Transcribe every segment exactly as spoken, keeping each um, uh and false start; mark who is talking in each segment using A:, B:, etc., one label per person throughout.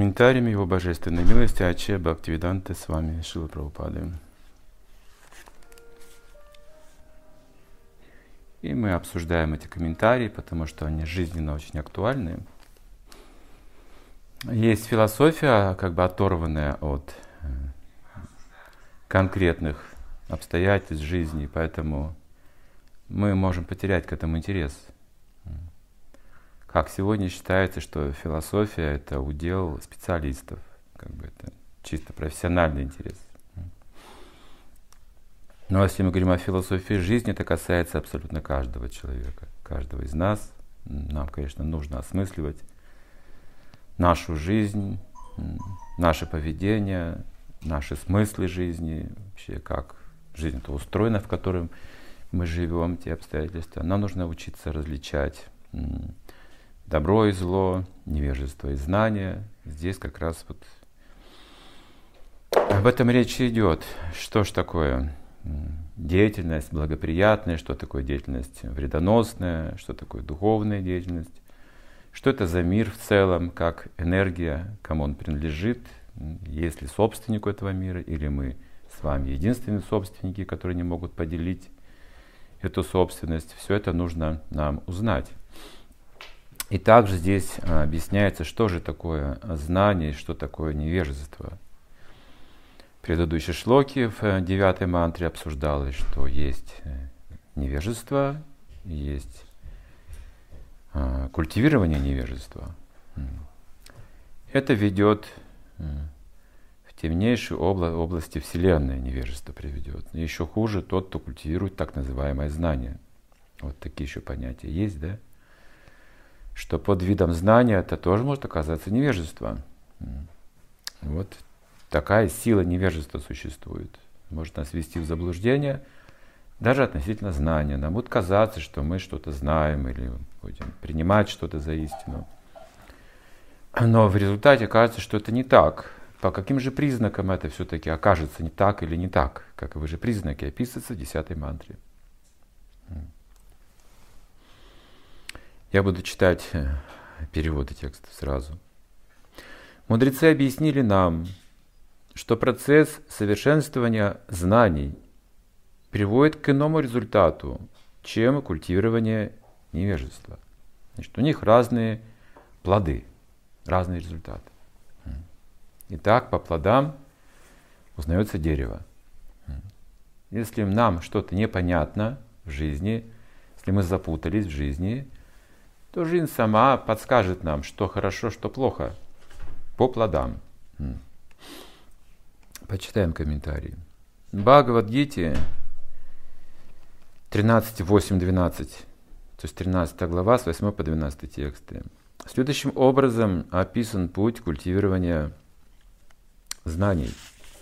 A: комментариями Его Божественной милости Аче Бхактивиданта с вами Шрила Прабхупады. И мы обсуждаем эти комментарии, потому что они жизненно очень актуальны. Есть философия, как бы оторванная от конкретных обстоятельств жизни, поэтому мы можем потерять к этому интерес. Как сегодня считается, что философия — это удел специалистов, как бы это чисто профессиональный интерес. Но если мы говорим о философии жизни, это касается абсолютно каждого человека, каждого из нас. Нам, конечно, нужно осмысливать нашу жизнь, наше поведение, наши смыслы жизни, вообще как жизнь-то устроена, в которой мы живем, те обстоятельства. Нам нужно учиться различать добро и зло, невежество и знание. Здесь как раз вот об этом речь идет. Что ж такое деятельность благоприятная, что такое деятельность вредоносная, что такое духовная деятельность, что это за мир в целом, как энергия, кому он принадлежит, есть ли собственник этого мира, или мы с вами единственные собственники, которые не могут поделить эту собственность. Все это нужно нам узнать. И также здесь объясняется, что же такое знание, что такое невежество. В предыдущей шлоке в девятой мантре обсуждалось, что есть невежество, есть культивирование невежества. Это ведет в темнейшую обла- области Вселенной, невежество приведет. И еще хуже тот, кто культивирует так называемое знание. Вот такие еще понятия есть, да? Что под видом знания это тоже может оказаться невежество. Вот такая сила невежества существует. Может нас ввести в заблуждение, даже относительно знания. Нам будет казаться, что мы что-то знаем или будем принимать что-то за истину. Но в результате кажется, что это не так. По каким же признакам это все-таки окажется не так или не так? Каковы же признаки описываются в десятой мантре? Я буду читать переводы текста сразу. Мудрецы объяснили нам, что процесс совершенствования знаний приводит к иному результату, чем культивирование невежества. Значит, у них разные плоды, разные результаты. Итак, по плодам узнается дерево. Если нам что-то непонятно в жизни, если мы запутались в жизни, то жизнь сама подскажет нам, что хорошо, что плохо, по плодам. Почитаем комментарии. Бхагавад-гите тринадцать, восемь, двенадцать, то есть тринадцатая глава с восьмого по двенадцатый тексты. Следующим образом описан путь культивирования знаний.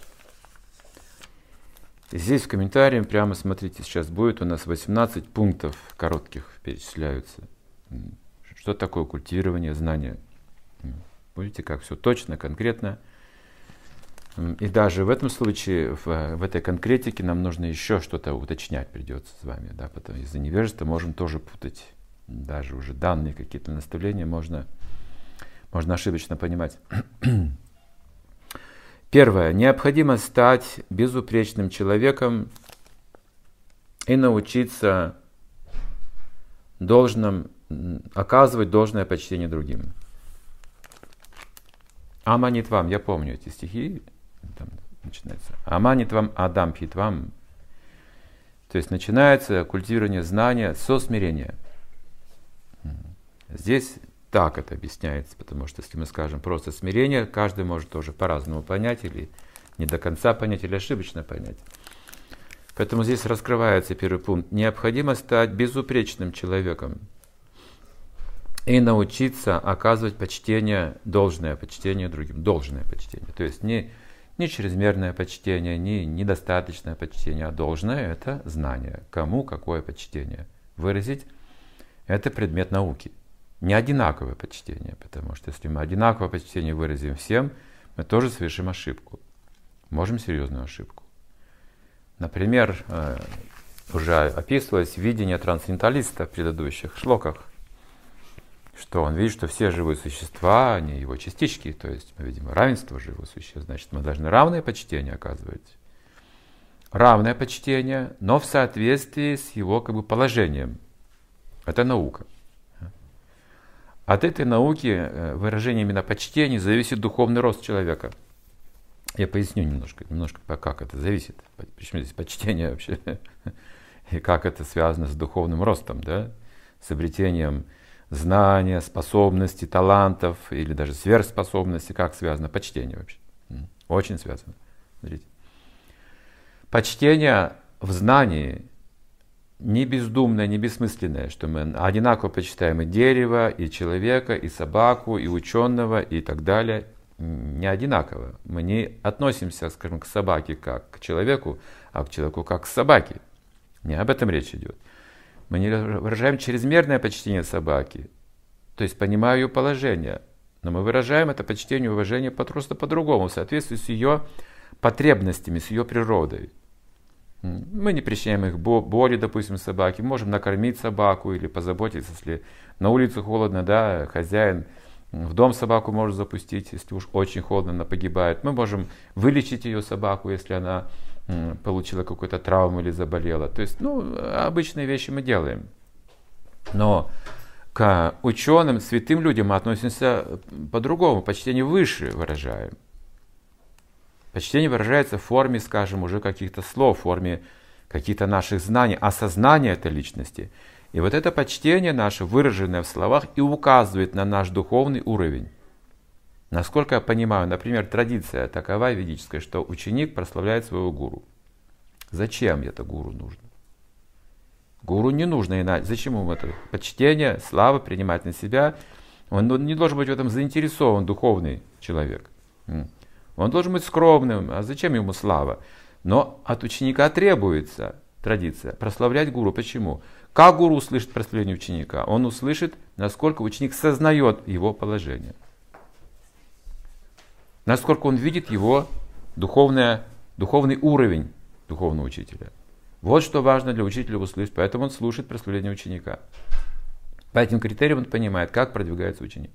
A: Здесь в комментарии прямо смотрите, сейчас будет у нас восемнадцать пунктов коротких перечисляются. Что такое культивирование знания? Видите, как все точно, конкретно. И даже в этом случае, в, в этой конкретике нам нужно еще что-то уточнять придется с вами. Да, потому из-за невежества можем тоже путать. Даже уже данные какие-то наставления можно, можно ошибочно понимать. Первое. Необходимо стать безупречным человеком и научиться должным, оказывать должное почтение другим. Аманитвам, я помню эти стихи, там начинается. Аманитвам Адам Хитвам. То есть начинается культивирование знания со смирения. Здесь так это объясняется, потому что если мы скажем просто смирение, каждый может тоже по-разному понять, или не до конца понять, или ошибочно понять. Поэтому здесь раскрывается первый пункт. Необходимо стать безупречным человеком и научиться оказывать почтение, должное почтение другим. Должное почтение. То есть не, не чрезмерное почтение, не недостаточное почтение, а должное — это знание. Кому какое почтение выразить — это предмет науки. Не одинаковое почтение, потому что если мы одинаковое почтение выразим всем, мы тоже совершим ошибку. Можем серьезную ошибку. Например, уже описывалось видение трансценденталиста в предыдущих шлоках. что он видит, что все живые существа, они его частички, то есть мы видим равенство живых существ, значит, мы должны равное почтение оказывать. Равное почтение, но в соответствии с его как бы положением. Это наука. От этой науки, выражение именно почтения, зависит духовный рост человека. Я поясню немножко, немножко, как это зависит. Почему здесь почтение вообще? И как это связано с духовным ростом, да? С обретением знания, способностей, талантов или даже сверхспособностей. Как связано почтение вообще? Очень связано. Смотрите. Почтение в знании не бездумное, не бессмысленное, что мы одинаково почитаем и дерево, и человека, и собаку, и ученого, и так далее. Не одинаково. Мы не относимся, скажем, к собаке как к человеку, а к человеку как к собаке. Не об этом речь идет. Мы не выражаем чрезмерное почтение собаки, то есть понимая ее положение, но мы выражаем это почтение и уважение просто по-другому, в соответствии с ее потребностями, с ее природой. Мы не причиняем их боли, допустим, собаке, можем накормить собаку или позаботиться, если на улице холодно, да, хозяин в дом собаку может запустить, если уж очень холодно, она погибает. Мы можем вылечить ее собаку, если она получила какую-то травму или заболела. То есть, ну, обычные вещи мы делаем. Но к ученым, святым людям мы относимся по-другому, почтение выше выражаем. Почтение выражается в форме, скажем, уже каких-то слов, в форме каких-то наших знаний, осознания этой личности. И вот это почтение наше, выраженное в словах, и указывает на наш духовный уровень. Насколько я понимаю, например, традиция такова ведическая, что ученик прославляет своего гуру. Зачем это гуру нужно? Гуру не нужно иначе. Зачем ему это? Почтение, слава принимать на себя. Он не должен быть в этом заинтересован, духовный человек. Он должен быть скромным. А зачем ему слава? Но от ученика требуется традиция прославлять гуру. Почему? Как гуру услышит прославление ученика? Он услышит, насколько ученик сознает его положение. Насколько он видит его духовное, духовный уровень духовного учителя. Вот что важно для учителя услышать. Поэтому он слушает прославление ученика. По этим критериям он понимает, как продвигается ученик.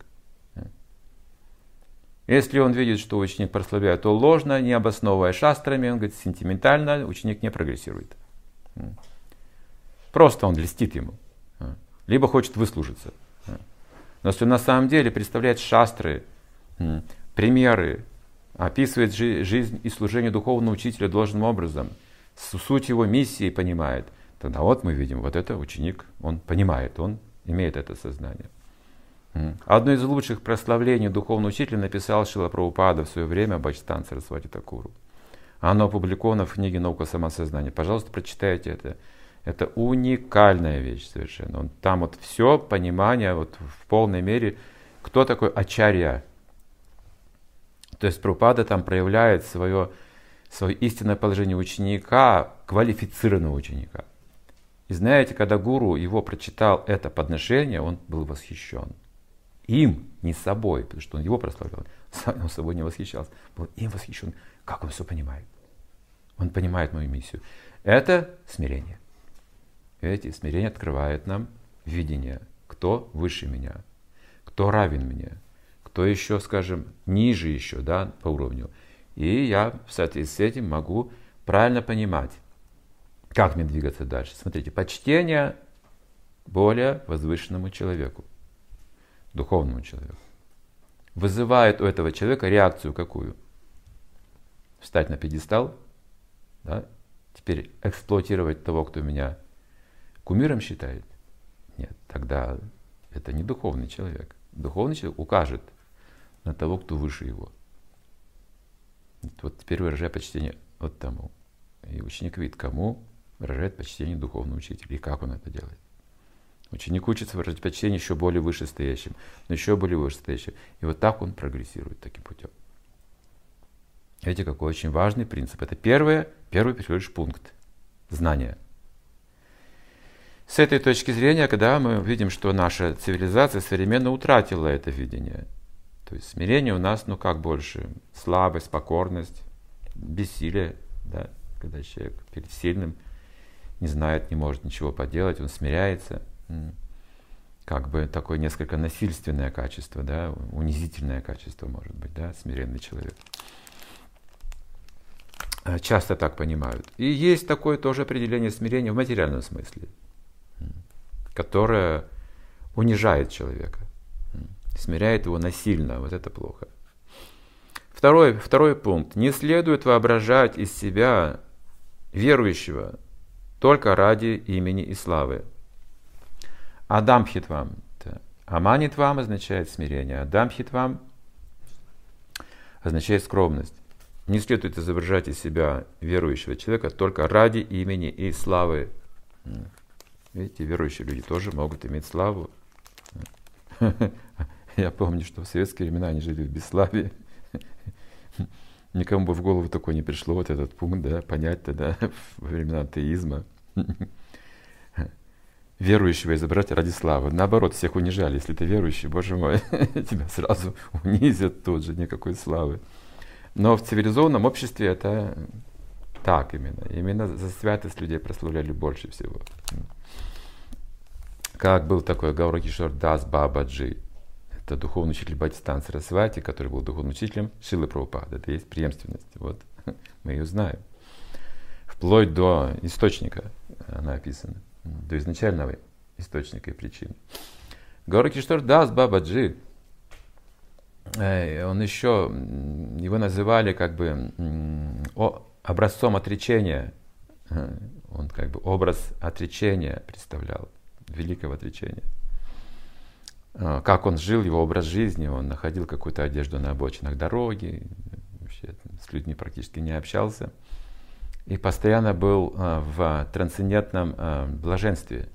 A: Если он видит, что ученик прославляет, то ложно, не обосновывая шастрами, он говорит, сентиментально, ученик не прогрессирует. Просто он льстит ему. Либо хочет выслужиться. Но если он на самом деле представляет шастры, примеры, описывает жи- жизнь и служение духовного учителя должным образом, суть его миссии понимает, тогда вот мы видим, вот это ученик, он понимает, он имеет это сознание. Одно из лучших прославлений духовного учителя написал Шрила Прабхупада в свое время Бхактисиданта Сарасвати Такуру. Оно опубликовано в книге «Наука самосознания». Пожалуйста, прочитайте это. Это уникальная вещь совершенно. Он, там вот все понимание вот в полной мере, кто такой ачарья. То есть Прабхупада там проявляет свое, свое истинное положение ученика, квалифицированного ученика. И знаете, когда гуру его прочитал это подношение, он был восхищен. Им, не собой, потому что он его прославлял, сам собой не восхищался. Был им восхищен. Как он все понимает? Он понимает мою миссию. Это смирение. Видите, смирение открывает нам видение, кто выше меня, кто равен мне, кто еще, скажем, ниже еще, да, по уровню. И я в соответствии с этим могу правильно понимать, как мне двигаться дальше. Смотрите, почтение более возвышенному человеку, духовному человеку, вызывает у этого человека реакцию какую? Встать на пьедестал, да? Теперь эксплуатировать того, кто меня кумиром считает? Нет, тогда это не духовный человек. Духовный человек укажет на того, кто выше его. Вот теперь выражая почтение вот тому. И ученик видит, кому выражает почтение духовного учителя и как он это делает. Ученик учится выражать почтение еще более вышестоящим, но еще более вышестоящим. И вот так он прогрессирует таким путем. Видите, какой очень важный принцип. Это первое, первый первый пункт знания. С этой точки зрения, когда мы видим, что наша цивилизация современно утратила это видение, то есть смирение у нас, ну как больше, слабость, покорность, бессилие, да, когда человек перед сильным не знает, не может ничего поделать, он смиряется. как бы такое несколько насильственное качество, да, унизительное качество, может быть, да, смиренный человек. Часто так понимают. И есть такое тоже определение смирения в материальном смысле, которое унижает человека, смиряет его насильно, вот это плохо. Второй, второй пункт. Не следует воображать из себя верующего только ради имени и славы. Адамхитвам. Аманитвам означает смирение. Адамхитвам означает скромность. Не следует изображать из себя верующего человека только ради имени и славы. Видите, верующие люди тоже могут иметь славу. Я помню, что в советские времена они жили в бесславии. Никому бы в голову такое не пришло, вот этот пункт, да, понять-то, да, во времена атеизма. Верующего изображать ради славы. Наоборот, всех унижали. Если ты верующий, боже мой, тебя сразу унизят тут же, никакой славы. Но в цивилизованном обществе это так именно. Именно за святость людей прославляли больше всего. Как был такой Гауракишор Дас Бабаджи. Это духовный учитель Бхактистан Сарасвати, который был духовным учителем Шрилы Прабхупады. Это есть преемственность. Вот. Мы ее знаем. Вплоть до источника она описана. До изначального источника и причин. Гауракишор Дас Бабаджи, он еще, его называли как бы образцом отречения. Он как бы образ отречения представлял, великого отречения. Как он жил, его образ жизни, он находил какую-то одежду на обочинах дороги, вообще с людьми практически не общался. И постоянно был в трансцендентном блаженстве.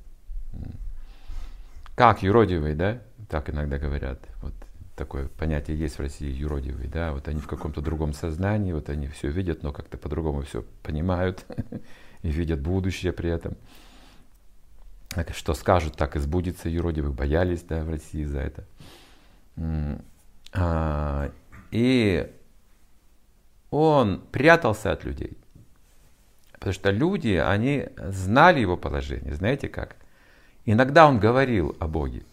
A: Как юродивый, да? Так иногда говорят. Вот такое понятие есть в России, юродивый, да? Вот они в каком-то другом сознании, вот они все видят, но как-то по-другому все понимают и видят будущее при этом. Что скажут, так и сбудется. Юродивых боялись, да, в России за это. И он прятался от людей. Потому что люди, они знали его положение. Знаете как? Иногда он говорил о Боге.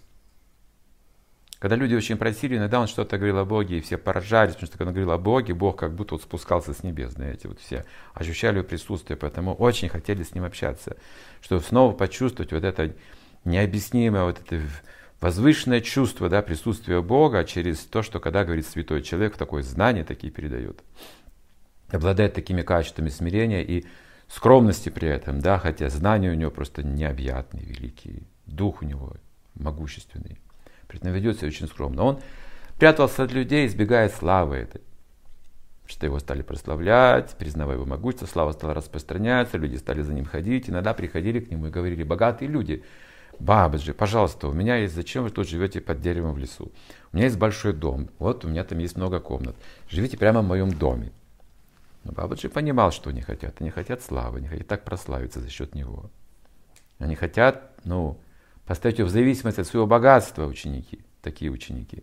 A: Когда люди очень просили, иногда он что-то говорил о Боге, и все поражались, потому что когда он говорил о Боге, Бог как будто вот спускался с небес, знаете, вот все ощущали его присутствие, поэтому очень хотели с ним общаться, чтобы снова почувствовать вот это необъяснимое, вот это возвышенное чувство, да, присутствия Бога через то, что когда говорит святой человек, такое знание такие передает, обладает такими качествами смирения и скромности при этом, да, хотя знания у него просто необъятные, великие, дух у него могущественный. При этом ведет себя очень скромно. Он прятался от людей, избегая славы этой. Что его стали прославлять, признавая его могущество, слава стала распространяться, люди стали за ним ходить. Иногда приходили к нему и говорили: богатые люди, Бабаджи, пожалуйста, у меня есть, зачем вы тут живете под деревом в лесу? У меня есть большой дом, вот у меня там есть много комнат. Живите прямо в моем доме. Но Бабаджи понимал, что они хотят. Они хотят славы, они хотят так прославиться за счет него. Они хотят, ну, поставить его в зависимость от своего богатства, ученики, такие ученики.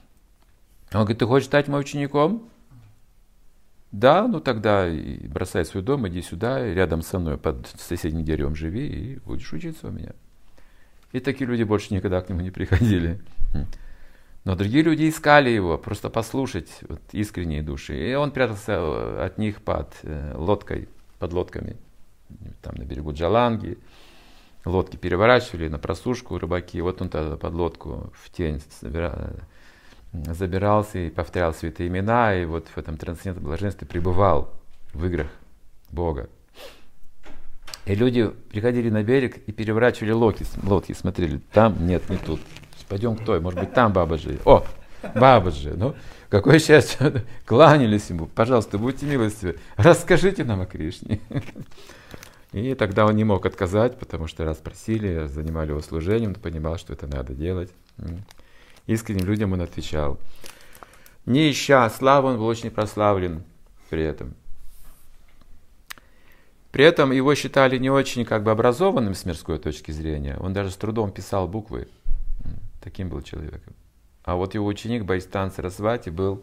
A: Он говорит: ты хочешь стать моим учеником? Да, ну тогда и бросай свой дом, иди сюда, рядом со мной под соседним деревом живи и будешь учиться у меня. И такие люди больше никогда к нему не приходили. Но другие люди искали его, просто послушать вот, искренние души. И он прятался от них под э, лодкой, под лодками, там на берегу Джаланги. Лодки переворачивали на просушку рыбаки. Вот он тогда под лодку в тень забирался и повторял святые имена. И вот в этом трансцендентном блаженстве пребывал в играх Бога. И люди приходили на берег и переворачивали лодки, лодки смотрели, там нет, не тут. Пойдем к той, может быть, там Бабаджи. О, Бабаджи, ну, какое счастье. Кланялись ему. Пожалуйста, будьте милостивы, расскажите нам о Кришне. И тогда он не мог отказать, потому что раз просили, занимали его служением, он понимал, что это надо делать. Искренним людям он отвечал. Не ища славы, он был очень прославлен при этом. При этом его считали не очень как бы образованным с мирской точки зрения. Он даже с трудом писал буквы. Таким был человеком. А вот его ученик Бхактистан Сарасвати был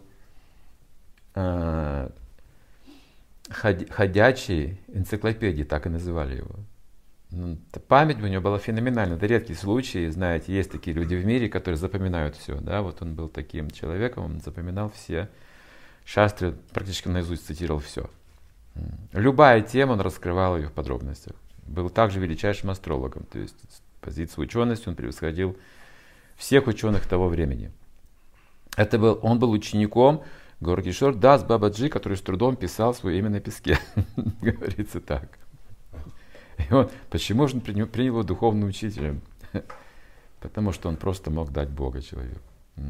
A: э, ходячей энциклопедией, так и называли его. Ну, память у него была феноменальна. Это редкий случай, знаете, есть такие люди в мире, которые запоминают все. Да? Вот он был таким человеком, он запоминал все шастры, практически наизусть цитировал все. Любая тема, он раскрывал ее в подробностях. Был также величайшим астрологом, то есть с позиции учености он превосходил всех ученых того времени. Это был, он был учеником Гауракишор Дас Бабаджи, который с трудом писал свое имя на песке. Говорится так. И он, почему же он принял, принял его духовным учителем? Потому что он просто мог дать Бога человеку.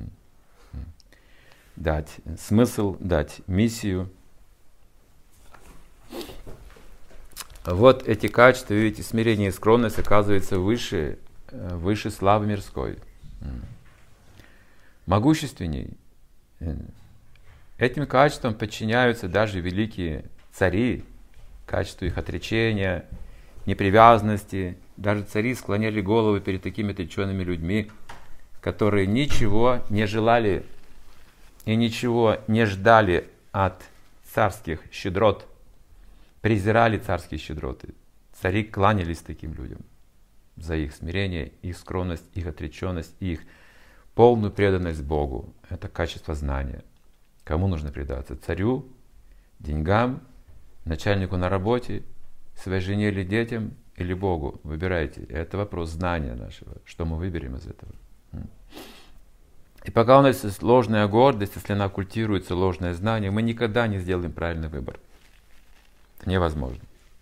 A: Дать смысл, дать миссию. Вот эти качества, видите, смирение и скромность оказывается выше, выше славы мирской. Могущественней. Этим качествам подчиняются даже великие цари, качеству их отречения, непривязанности. Даже цари склоняли головы перед такими отреченными людьми, которые ничего не желали и ничего не ждали от царских щедрот, презирали царские щедроты. Цари кланялись таким людям за их смирение, их скромность, их отреченность, их полную преданность Богу. Это качество знания. Кому нужно предаться? Царю, деньгам, начальнику на работе, своей жене или детям, или Богу? Выбирайте. Это вопрос знания нашего. Что мы выберем из этого? И пока у нас есть ложная гордость, если она культируется, ложное знание, мы никогда не сделаем правильный выбор. Это невозможно.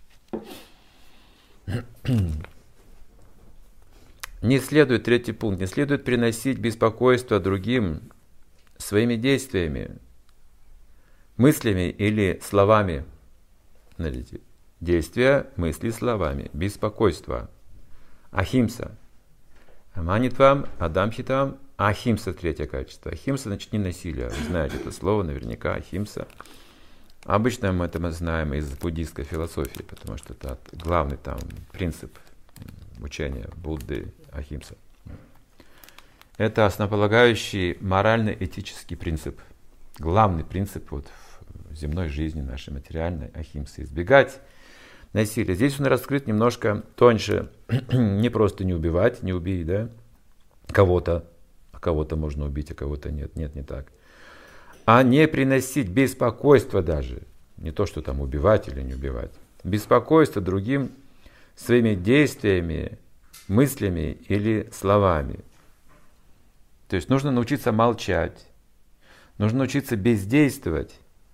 A: Не следует, третий пункт, не следует приносить беспокойство другим своими действиями, мыслями или словами. Смотрите, действия, мысли, словами, беспокойство. Ахимса. Аманитвам, адамхитам, ахимса, третье качество. Ахимса значит не насилие. Вы знаете это слово наверняка, ахимса. Обычно мы это мы знаем из буддийской философии, потому что это главный там принцип учения Будды ахимса. Это основополагающий морально-этический принцип. Главный принцип вот в земной жизни нашей материальной ахимсы. Избегать насилия. Здесь он раскрыт немножко тоньше. Не просто не убивать, не убей, да, кого-то. А кого-то можно убить, а кого-то нет. Нет, не так. А не приносить беспокойство даже. Не то, что там убивать или не убивать. Беспокойство другим своими действиями, мыслями или словами. То есть нужно научиться молчать. Нужно научиться бездействовать.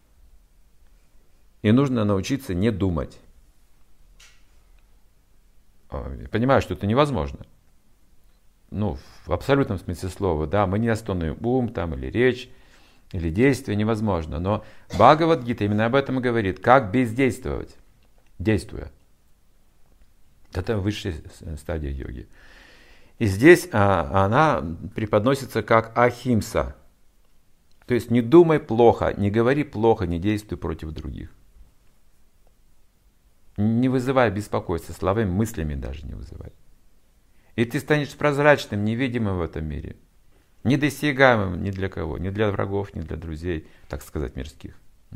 A: И нужно научиться не думать. Я понимаю, что это невозможно. Ну, в абсолютном смысле слова, да, мы не остановим ум там, или речь, или действие, невозможно. Но Бхагавад-гита именно об этом и говорит, как бездействовать, действуя. Это высшая стадия йоги. И здесь а, она преподносится как ахимса. То есть не думай плохо, не говори плохо, не действуй против других. Не вызывай беспокойства, словами, мыслями даже не вызывай. И ты станешь прозрачным, невидимым в этом мире. Недосягаемым ни для кого, ни для врагов, ни для друзей, так сказать, мирских.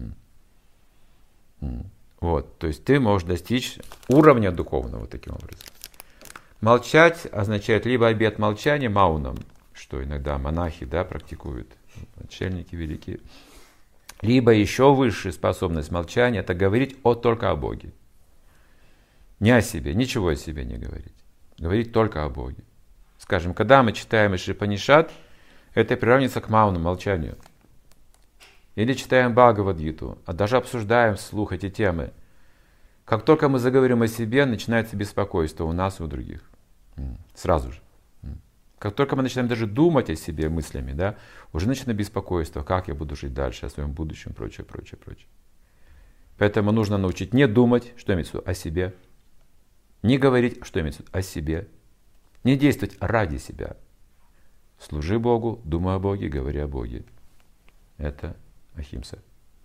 A: Вот, то есть ты можешь достичь уровня духовного таким образом. Молчать означает либо обет молчания мауном, что иногда монахи, да, практикуют, отшельники великие, либо еще высшая способность молчания – это говорить о, только о Боге. Не о себе, ничего о себе не говорить. Говорить только о Боге. Скажем, когда мы читаем Ишипанишат, это приравнивается к мауну, молчанию. Или читаем Бхагавад-гиту, а даже обсуждаем вслух эти темы. Как только мы заговорим о себе, начинается беспокойство у нас и у других. Сразу же. Как только мы начинаем даже думать о себе мыслями, да, уже начинается беспокойство, как я буду жить дальше, о своем будущем, прочее, прочее, прочее. Поэтому нужно научить не думать, что имеется в виду, о себе. Не говорить, что имеется в виду, о себе. Не действовать ради себя. Служи Богу, думай о Боге, говори о Боге. Это ахимса.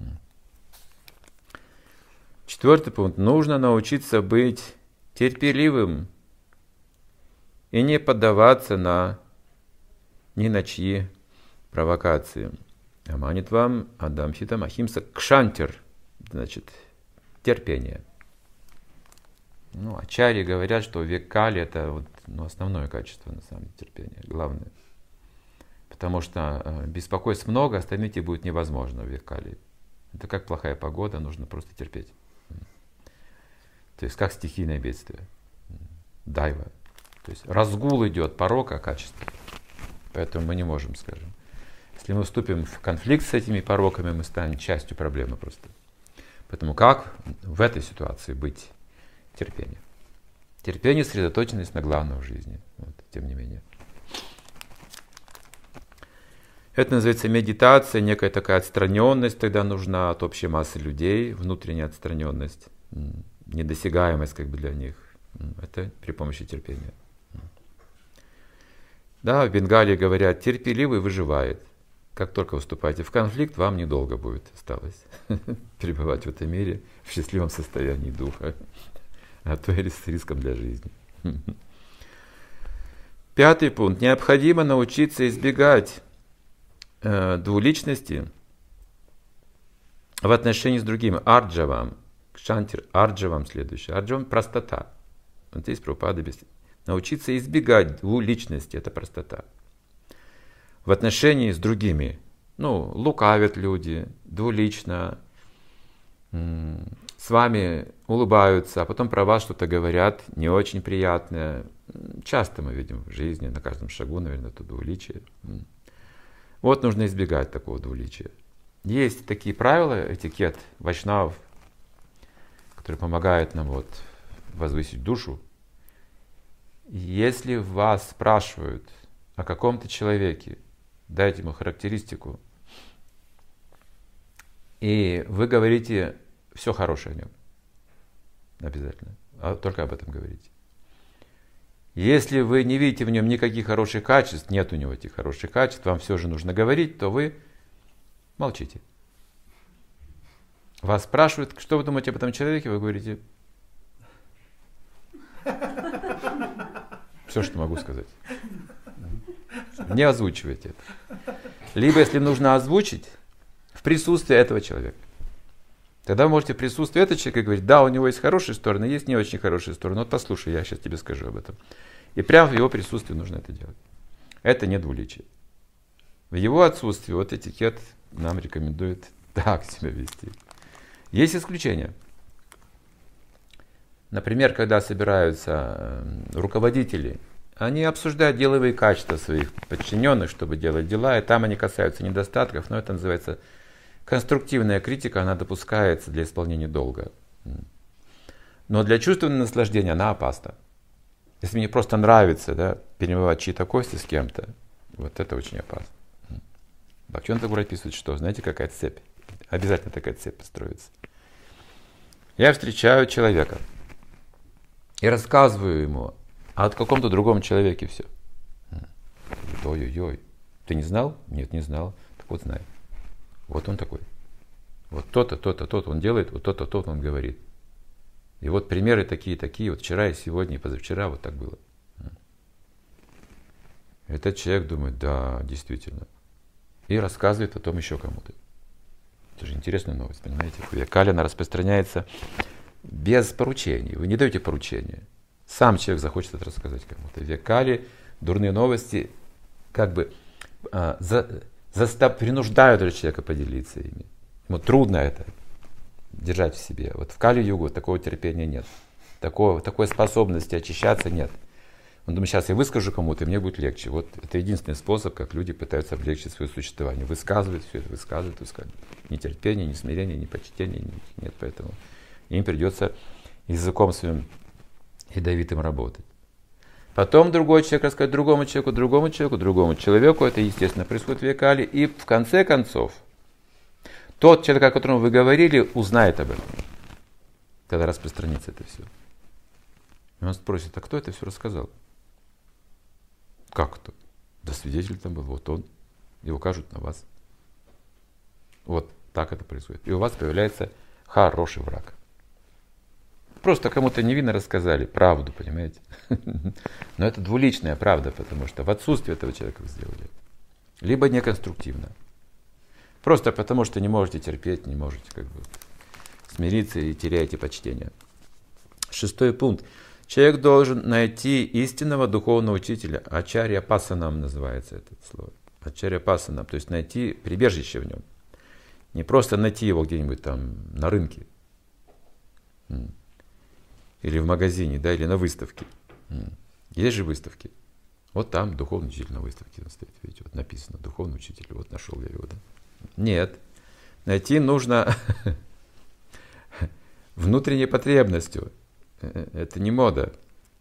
A: Четвертый пункт. Нужно научиться быть терпеливым и не поддаваться на ни на чьи провокации. Аманитвам, адамхитам, ахимса, кшантир, значит, терпение. Ну, ачарьи говорят, что виккали это вот, ну, основное качество, на самом деле, терпения, главное. Потому что э, беспокойств много, остановить их будет невозможно в виккали. Это как плохая погода, нужно просто терпеть. То есть как стихийное бедствие. Дайва. То есть разгул идет порока качества. Поэтому мы не можем, скажем. Если мы вступим в конфликт с этими пороками, мы станем частью проблемы просто. Поэтому как в этой ситуации быть терпением? Терпение — сосредоточенность на главном в жизни. Вот, тем не менее. Это называется медитация, некая такая отстраненность тогда нужна от общей массы людей, внутренняя отстраненность, недосягаемость как бы для них. Это при помощи терпения. Да, в Бенгалии говорят, терпеливый выживает. Как только вступаете в конфликт, вам недолго будет осталось пребывать в этом мире в счастливом состоянии духа, а то и с риском для жизни. Пятый пункт. Необходимо научиться избегать э, двуличности в отношении с другими. Арджавам. Кшантир арджавам следующий. Арджавам — простота. Вот здесь Прабхупада объясняет. Научиться избегать двуличности — это простота. В отношении с другими. Ну, лукавят люди, двулично, с вами улыбаются, а потом про вас что-то говорят не очень приятное. Часто мы видим в жизни, на каждом шагу, наверное, это двуличие. Вот нужно избегать такого двуличия. Есть такие правила, этикет вайшнавов, которые помогают нам вот возвысить душу. Если вас спрашивают о каком-то человеке, дайте ему характеристику, и вы говорите все хорошее о нем. Обязательно. А только об этом говорите. Если вы не видите в нем никаких хороших качеств, нет у него этих хороших качеств, вам все же нужно говорить, то вы молчите. Вас спрашивают, что вы думаете об этом человеке, вы говорите все, что могу сказать. Не озвучивайте это. Либо, если нужно озвучить, в присутствии этого человека. Тогда вы можете в присутствии этого человека говорить, да, у него есть хорошие стороны, есть не очень хорошие стороны. Вот послушай, я сейчас тебе скажу об этом. И прямо в его присутствии нужно это делать. Это не двуличие. В его отсутствии вот этикет нам рекомендует так себя вести. Есть исключения. Например, когда собираются руководители, они обсуждают деловые качества своих подчиненных, чтобы делать дела, и там они касаются недостатков, но это называется конструктивная критика, она допускается для исполнения долга. Но для чувственного наслаждения она опасна. Если мне просто нравится, да, перемывать чьи-то кости с кем-то, вот это очень опасно. Бхактивинода Тхакур описывает, что, знаете, какая цепь? Обязательно такая цепь построится. Я встречаю человека и рассказываю ему о каком-то другом человеке все. Ой-ой-ой, ты не знал? Нет, не знал. Так вот знай. Вот он такой. Вот то-то, то-то, то-то он делает, вот то-то, то-то он говорит. И вот примеры такие-такие, вот вчера и сегодня, и позавчера вот так было. Этот человек думает, да, действительно. И рассказывает о том еще кому-то. Это же интересная новость, понимаете? Виккали, она распространяется без поручений. Вы не даете поручения. Сам человек захочет это рассказать кому-то. Виккали, дурные новости, как бы а, за, застав, принуждают этого человека поделиться ими. Ему трудно это держать в себе. Вот в Кали-югу такого терпения нет. Такого, такой способности очищаться нет. Он думает, сейчас я выскажу кому-то, и мне будет легче. Вот это единственный способ, как люди пытаются облегчить свое существование. Высказывают все это, высказывают, высказывают. Ни терпения, ни смирения, ни почтения нет. Поэтому им придется языком своим ядовитым работать. Потом другой человек расскажет другому человеку, другому человеку, другому человеку. Это, естественно, происходит в Виккали. И в конце концов, тот человек, о котором вы говорили, узнает об этом. Тогда распространится это все. И он спросит, а кто это все рассказал? Как кто? Да свидетель там был, вот он. И укажут на вас. Вот так это происходит. И у вас появляется хороший враг. Просто кому-то невинно рассказали правду, понимаете? Но это двуличная правда, потому что в отсутствие этого человека вы сделали. Либо неконструктивно. Просто потому, что не можете терпеть, не можете как бы смириться и теряете почтение. Шестой пункт. Человек должен найти истинного духовного учителя. Ачарья пасанам называется это слово. Ачарья пасанам, то есть найти прибежище в нем. Не просто найти его где-нибудь там на рынке. Или в магазине, да, или на выставке. Есть же выставки. Вот там духовный учитель на выставке стоит. Видите, вот написано, духовный учитель, вот нашел я его. Да? Нет. Найти нужно внутренней потребностью. Это не мода.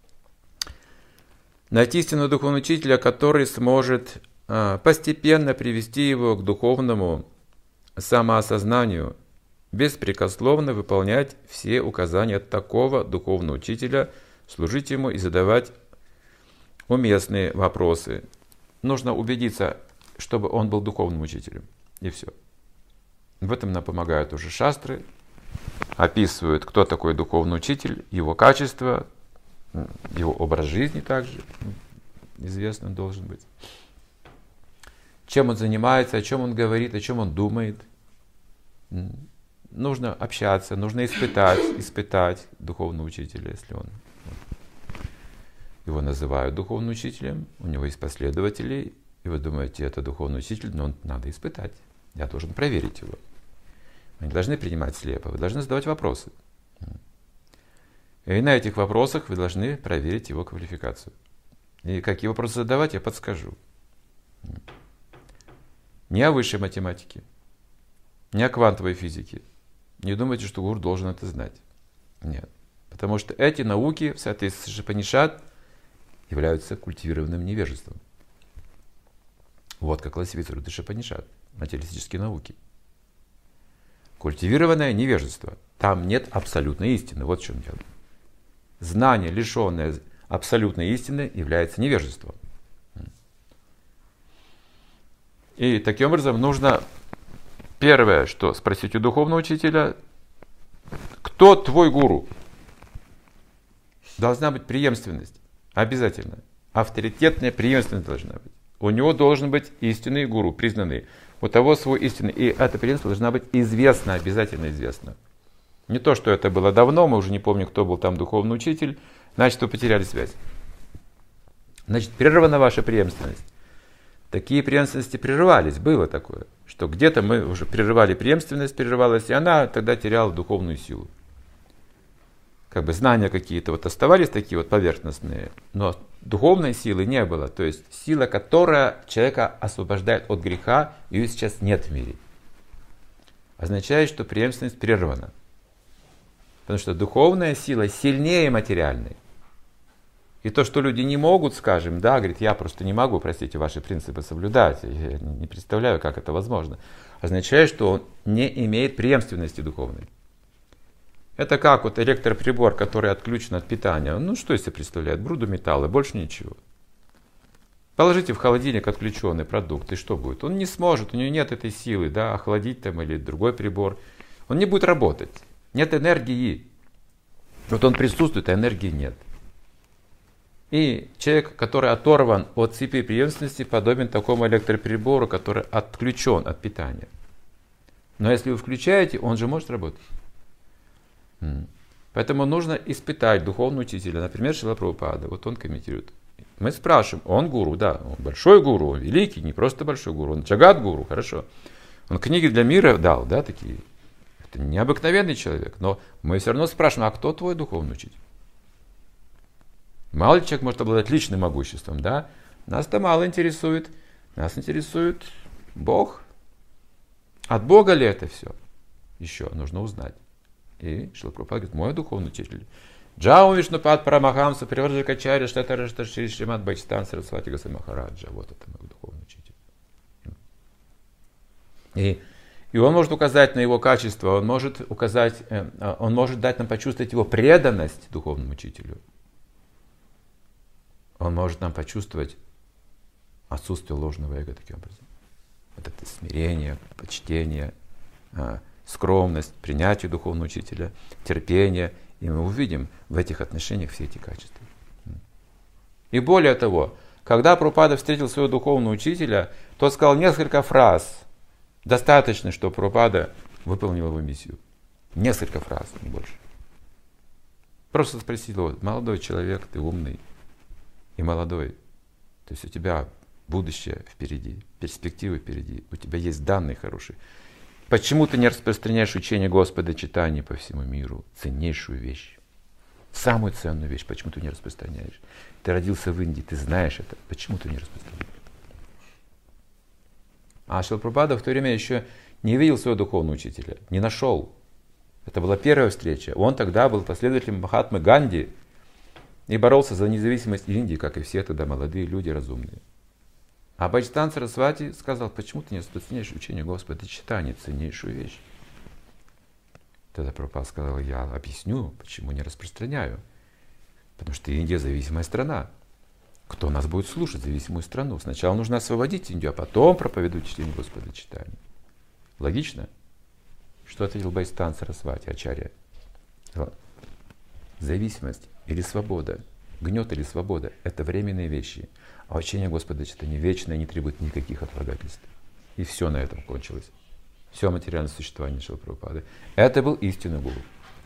A: Найти истинного духовного учителя, который сможет постепенно привести его к духовному самоосознанию, беспрекословно выполнять все указания такого духовного учителя, служить ему и задавать уместные вопросы. Нужно убедиться, чтобы он был духовным учителем. И все. В этом нам помогают уже шастры. Описывают, кто такой духовный учитель, его качество, его образ жизни также известным должен быть. Чем он занимается, о чем он говорит, о чем он думает. Нужно общаться, нужно испытать, испытать духовного учителя, если он его называют духовным учителем, у него есть последователи, и вы думаете, это духовный учитель, но надо испытать. Я должен проверить его. Вы не должны принимать слепо, вы должны задавать вопросы. И на этих вопросах вы должны проверить его квалификацию. И какие вопросы задавать, я подскажу. Не о высшей математике, не о квантовой физике. Не думайте, что гуру должен это знать. Нет. Потому что эти науки, в соответствии с Упанишад, являются культивированным невежеством. Вот как классифицируют Упанишад, материалистические науки. Культивированное невежество. Там нет абсолютной истины. Вот в чем дело. Знание, лишенное абсолютной истины, является невежеством. И таким образом нужно, первое, что спросить у духовного учителя, кто твой гуру? Должна быть преемственность. Обязательно. Авторитетная преемственность должна быть. У него должен быть истинный гуру, признанный. У того свой истинный. И эта преемственность должна быть известна, обязательно известна. Не то, что это было давно, мы уже не помним, кто был там духовный учитель, значит, вы потеряли связь. Значит, прервана ваша преемственность. Такие преемственности прерывались, было такое, что где-то мы уже прерывали преемственность, прерывалась, и она тогда теряла духовную силу. Как бы знания какие-то вот оставались такие вот поверхностные, но духовной силы не было. То есть сила, которая человека освобождает от греха, ее сейчас нет в мире. Означает, что преемственность прервана. Потому что духовная сила сильнее материальной. И то, что люди не могут, скажем, да, говорит, я просто не могу, простите, ваши принципы соблюдать, я не представляю, как это возможно, означает, что он не имеет преемственности духовной. Это как вот электроприбор, который отключен от питания. Ну, что из себя представляет? Груду металла, больше ничего. Положите в холодильник отключенный продукт, и что будет? Он не сможет, у него нет этой силы, да, охладить там или другой прибор. Он не будет работать. Нет энергии. Вот он присутствует, а энергии нет. И человек, который оторван от цепи преемственности, подобен такому электроприбору, который отключен от питания. Но если вы включаете, он же может работать. Поэтому нужно испытать духовного учителя. Например, Шрила Прабхупада. Вот он комментирует. Мы спрашиваем, он гуру, да, он большой гуру, он великий, не просто большой гуру, он джагат гуру, хорошо. Он книги для мира дал, да, такие. Это необыкновенный человек. Но мы все равно спрашиваем, а кто твой духовный учитель? Мало ли человек может обладать личным могуществом, да? Нас-то мало интересует. Нас интересует Бог. От Бога ли это все? Еще нужно узнать. И Шрила Прабхупада говорит, мой духовный учитель. Джау Вишнупад Парамахамса Приварджакачарья Штатарашта Шри Шримад Бхактистан Сарасвати Госвами Махараджа. Вот это мой духовный учитель. И, и он может указать на его качество, он может указать, он может дать нам почувствовать его преданность духовному учителю. Он может нам почувствовать отсутствие ложного эго таким образом. Вот это смирение, почтение, скромность, принятие духовного учителя, терпение. И мы увидим в этих отношениях все эти качества. И более того, когда Прабхупада встретил своего духовного учителя, тот сказал несколько фраз. Достаточно, чтобы Прабхупада выполнил его миссию. Несколько фраз, не больше. Просто спросил его: молодой человек, ты умный и молодой. То есть у тебя будущее впереди, перспективы впереди, у тебя есть данные хорошие. Почему ты не распространяешь учение Господа читания по всему миру? Ценнейшую вещь. Самую ценную вещь. Почему ты не распространяешь? Ты родился в Индии, ты знаешь это. Почему ты не распространяешь? А Шрила Прабхупада в то время еще не видел своего духовного учителя, не нашел. Это была первая встреча. Он тогда был последователем Махатмы Ганди и боролся за независимость Индии, как и все тогда молодые люди разумные. А Бхактисиданта Сарасвати сказал: почему ты не распространяешь учение Господа читания, ценнейшую вещь? Тогда Прабхупада сказал: я объясню, почему не распространяю. Потому что Индия зависимая страна. Кто нас будет слушать, зависимую страну? Сначала нужно освободить Индию, а потом проповедует чтение Господа читания. Логично? Что ответил Бхактисиданта Сарасвати, ачарья? Зависимость или свобода, гнет или свобода — это временные вещи. А учение Господа читания вечное, не требует никаких отлагательств. И все на этом кончилось. Все материальное существование Шрилы Прабхупады. Это был истинный гуру.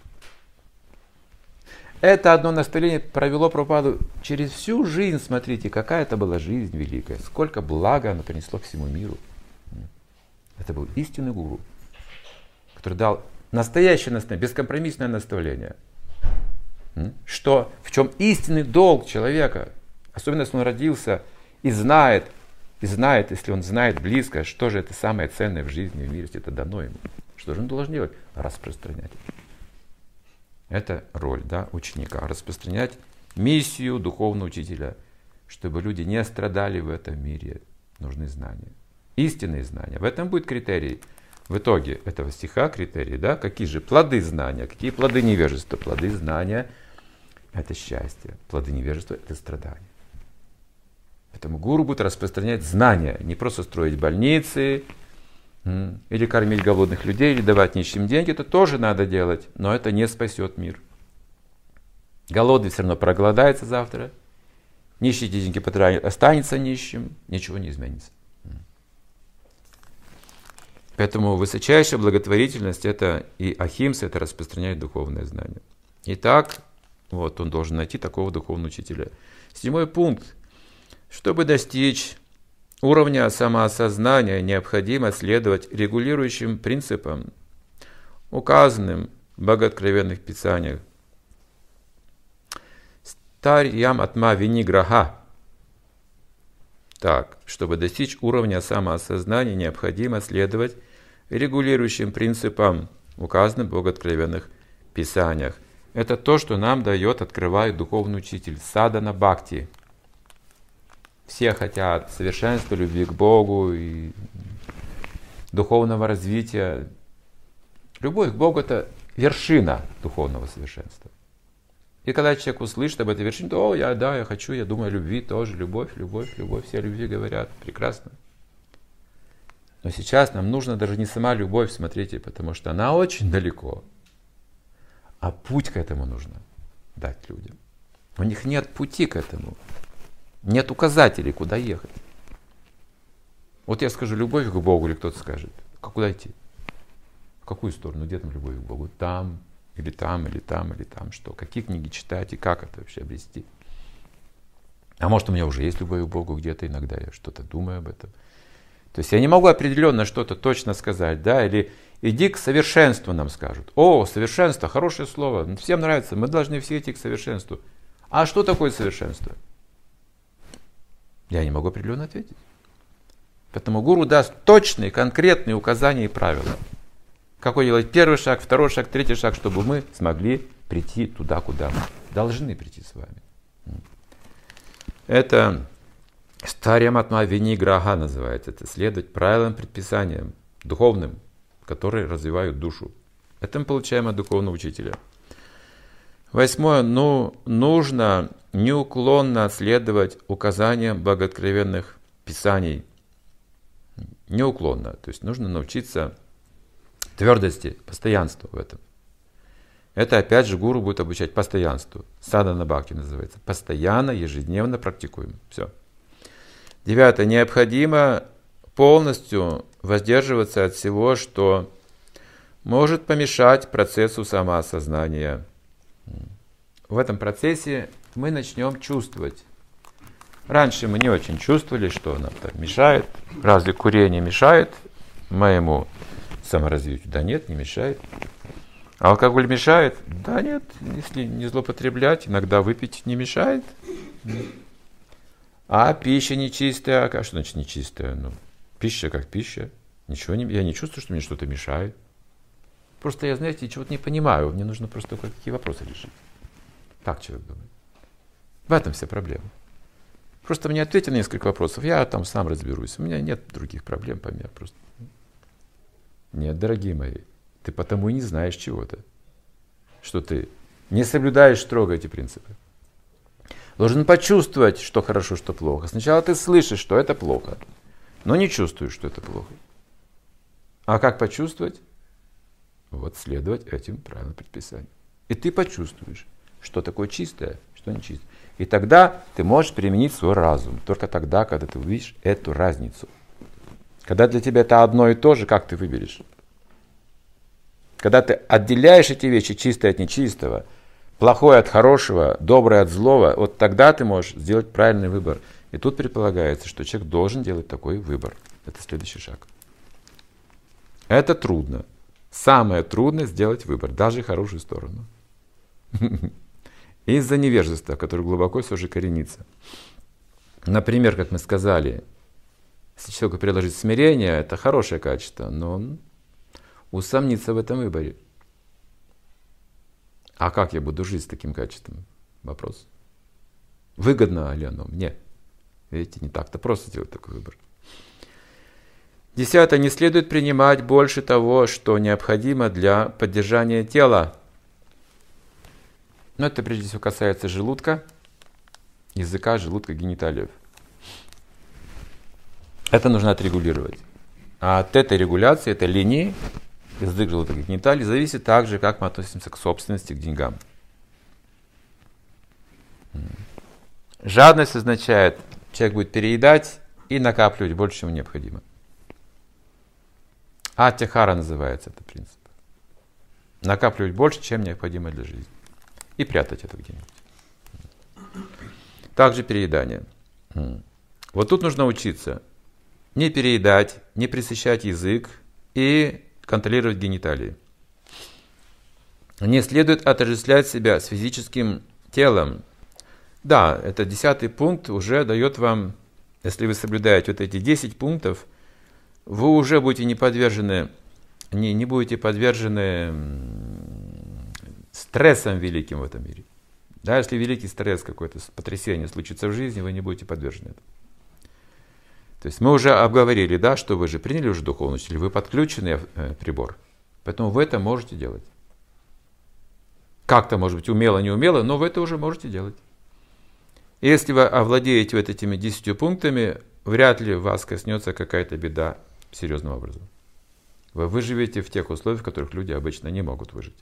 A: Это одно наставление провело Прабхупаду через всю жизнь. Смотрите, какая это была жизнь великая. Сколько блага оно принесло всему миру. Это был истинный гуру, который дал настоящее наставление, бескомпромиссное наставление. Что, в чем истинный долг человека, особенно если он родился и знает, и знает, если он знает близко, что же это самое ценное в жизни, в мире, это дано ему. Что же он должен делать? Распространять. Это роль, да, ученика. Распространять миссию духовного учителя, чтобы люди не страдали в этом мире. Нужны знания. Истинные знания. В этом будет критерий. В итоге этого стиха критерий, да, какие же плоды знания, какие плоды невежества. Плоды знания — это счастье. Плоды невежества — это страдания. Поэтому гуру будет распространять знания, не просто строить больницы, или кормить голодных людей, или давать нищим деньги. Это тоже надо делать, но это не спасет мир. Голодный все равно проголодается завтра, нищий деньги потратит, останется нищим, ничего не изменится. Поэтому высочайшая благотворительность — это и ахимса, это распространять духовное знание. Итак, вот он должен найти такого духовного учителя. Седьмой пункт. Чтобы достичь уровня самоосознания, необходимо следовать регулирующим принципам, указанным в богооткровенных писаниях. Старьям атма виниграха. Так, чтобы достичь уровня самоосознания, необходимо следовать регулирующим принципам, указанным в богооткровенных писаниях. Это то, что нам дает, открывает духовный учитель садана бхакти. Все хотят совершенства, любви к Богу и духовного развития. Любовь к Богу — это вершина духовного совершенства. И когда человек услышит об этой вершине, то, о, я, да, я хочу, я думаю о любви тоже. Любовь, любовь, любовь, все о любви говорят. Прекрасно. Но сейчас нам нужно даже не сама любовь, смотрите, потому что она очень далеко. А путь к этому нужно дать людям. У них нет пути к этому. Нет указателей, куда ехать. Вот я скажу любовь к Богу, или кто-то скажет, а куда идти? В какую сторону? Где там любовь к Богу? Там, или там, или там, или там. Что? Какие книги читать и как это вообще обрести? А может, у меня уже есть любовь к Богу где-то, иногда я что-то думаю об этом. То есть я не могу определенно что-то точно сказать, да, или иди к совершенству, нам скажут. О, совершенство, хорошее слово, всем нравится, мы должны все идти к совершенству. А что такое совершенство? Я не могу определенно ответить. Поэтому гуру даст точные, конкретные указания и правила. Какой делать первый шаг, второй шаг, третий шаг, чтобы мы смогли прийти туда, куда мы должны прийти с вами. Это старьям атма виниграха называется. Это следовать правилам, предписаниям духовным, которые развивают душу. Это мы получаем от духовного учителя. Восьмое. Ну, нужно неуклонно следовать указаниям богооткровенных писаний. Неуклонно. То есть нужно научиться твердости, постоянству в этом. Это опять же гуру будет обучать постоянству. Садана бхакти называется. Постоянно, ежедневно практикуем. Все. Девятое. Необходимо полностью воздерживаться от всего, что может помешать процессу самоосознания. в этом процессе мы начнем чувствовать. Раньше мы не очень чувствовали, что нам там мешает. Разве курение мешает моему саморазвитию? Да нет, не мешает. А алкоголь мешает? Да нет, если не злоупотреблять, иногда выпить не мешает. А пища нечистая, а что значит нечистая? Ну, пища как пища. Ничего не, я не чувствую, что мне что-то мешает. Просто я, знаете, чего-то не понимаю. Мне нужно просто какие вопросы решить. Так человек думает. В этом вся проблема. Просто мне ответили на несколько вопросов, я там сам разберусь. У меня нет других проблем, помимо просто. Нет, дорогие мои, ты потому и не знаешь чего-то, что ты не соблюдаешь строго эти принципы. Должен почувствовать, что хорошо, что плохо. Сначала ты слышишь, что это плохо, но не чувствуешь, что это плохо. А как почувствовать? Вот следовать этим правильным предписаниям. И ты почувствуешь, что такое чистое, что нечистое. И тогда ты можешь применить свой разум. Только тогда, когда ты увидишь эту разницу. Когда для тебя это одно и то же, как ты выберешь? Когда ты отделяешь эти вещи, чистое от нечистого, плохое от хорошего, доброе от злого, вот тогда ты можешь сделать правильный выбор. И тут предполагается, что человек должен делать такой выбор. Это следующий шаг. Это трудно. Самое трудное сделать выбор, даже в хорошую сторону. Из-за невежества, которое глубоко все же коренится. Например, как мы сказали, если человеку предложить смирение, это хорошее качество, но он усомнится в этом выборе. А как я буду жить с таким качеством? Вопрос. Выгодно ли оно мне? Видите, не так-то просто сделать такой выбор. Десятое. Не следует принимать больше того, что необходимо для поддержания тела. Но это прежде всего касается желудка, языка, желудка, гениталиев. Это нужно отрегулировать. А от этой регуляции, этой линии, язык, желудок, гениталий, зависит также, как мы относимся к собственности, к деньгам. Жадность означает, человек будет переедать и накапливать больше, чем необходимо. Атихара называется этот принцип. Накапливать больше, чем необходимо для жизни. И прятать это где-нибудь. Также переедание. Вот тут нужно учиться не переедать, не пресыщать язык и контролировать гениталии. Не следует отождествлять себя с физическим телом. Да, это десятый пункт уже дает вам, если вы соблюдаете вот эти десять пунктов, вы уже будете не подвержены, не, не будете подвержены стрессом великим в этом мире. Да, если великий стресс, какое-то потрясение случится в жизни, вы не будете подвержены этому. То есть мы уже обговорили, да, что вы же приняли уже духовный учитель, вы подключенный э, прибор. Поэтому вы это можете делать. Как-то, может быть, умело, не умело, но вы это уже можете делать. И если вы овладеете вот этими десятью пунктами, вряд ли вас коснется какая-то беда серьезным образом. Вы выживете в тех условиях, в которых люди обычно не могут выжить.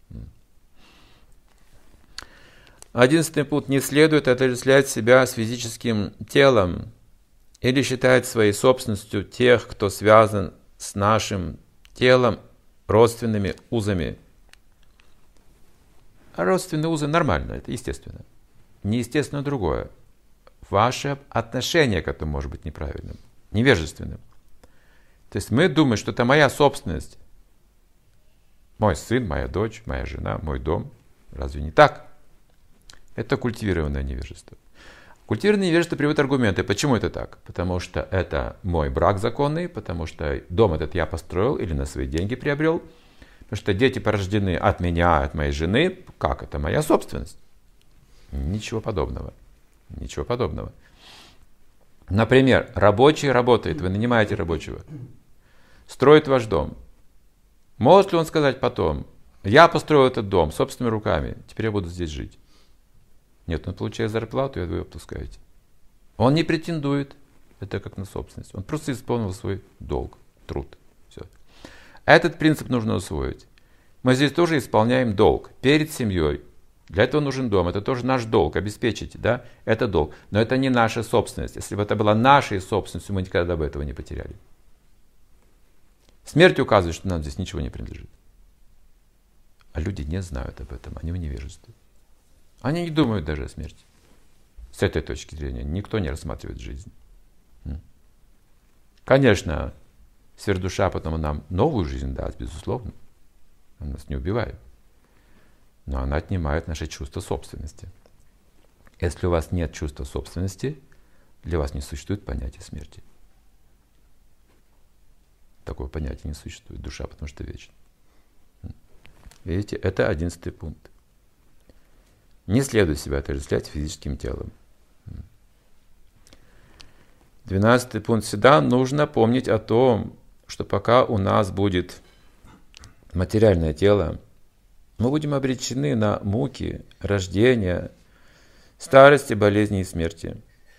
A: Одиннадцатый пункт. Не следует отождествлять себя с физическим телом или считать своей собственностью тех, кто связан с нашим телом родственными узами. А родственные узы нормально, это естественно. Неестественно другое. Ваше отношение к этому может быть неправильным, невежественным. То есть мы думаем, что это моя собственность. Мой сын, моя дочь, моя жена, мой дом. Разве не так? Это культивированное невежество. Культивированное невежество приводит аргументы. Почему это так? Потому что это мой брак законный, потому что дом этот я построил или на свои деньги приобрел, потому что дети порождены от меня, от моей жены. Как это? Моя собственность. Ничего подобного. Ничего подобного. Например, рабочий работает, вы нанимаете рабочего, строит ваш дом. Может ли он сказать потом: я построил этот дом собственными руками, теперь я буду здесь жить? Нет, он получает зарплату, и вы ее отпускаете. Он не претендует, это как на собственность. Он просто исполнил свой долг, труд. Все. Этот принцип нужно усвоить. Мы здесь тоже исполняем долг перед семьей. Для этого нужен дом. Это тоже наш долг, обеспечить, да? Это долг. Но это не наша собственность. Если бы это была нашей собственностью, мы никогда бы этого не потеряли. Смерть указывает, что нам здесь ничего не принадлежит. А люди не знают об этом, они в невежестве. Они не думают даже о смерти. С этой точки зрения никто не рассматривает жизнь. Конечно, сверхдуша потом нам новую жизнь даст, безусловно. Она нас не убивает. Но она отнимает наше чувство собственности. Если у вас нет чувства собственности, для вас не существует понятия смерти. Такого понятия не существует. Душа, потому что вечна. Видите, это одиннадцатый пункт. Не следует себя отождествлять физическим телом. Двенадцатый пункт. Всегда нужно помнить о том, что пока у нас будет материальное тело, мы будем обречены на муки, рождения, старости, болезни и смерти.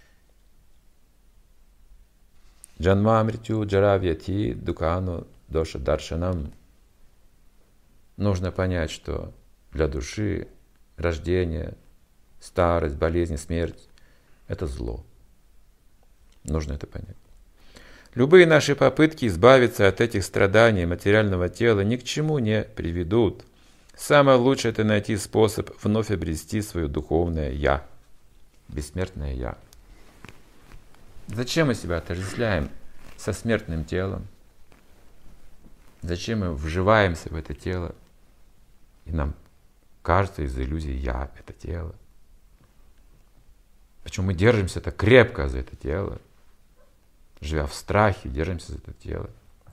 A: Джанма мритю джаравьяти дукану доша даршанам. Нужно понять, что для души рождение, старость, болезнь, смерть – это зло. Нужно это понять. Любые наши попытки избавиться от этих страданий материального тела ни к чему не приведут. Самое лучшее – это найти способ вновь обрести свое духовное «Я», бессмертное «Я». Зачем мы себя отождествляем со смертным телом? Зачем мы вживаемся в это тело? И нам кажется из-за иллюзии «я» — это тело. Почему мы держимся так крепко за это тело? Живя в страхе, держимся за это тело.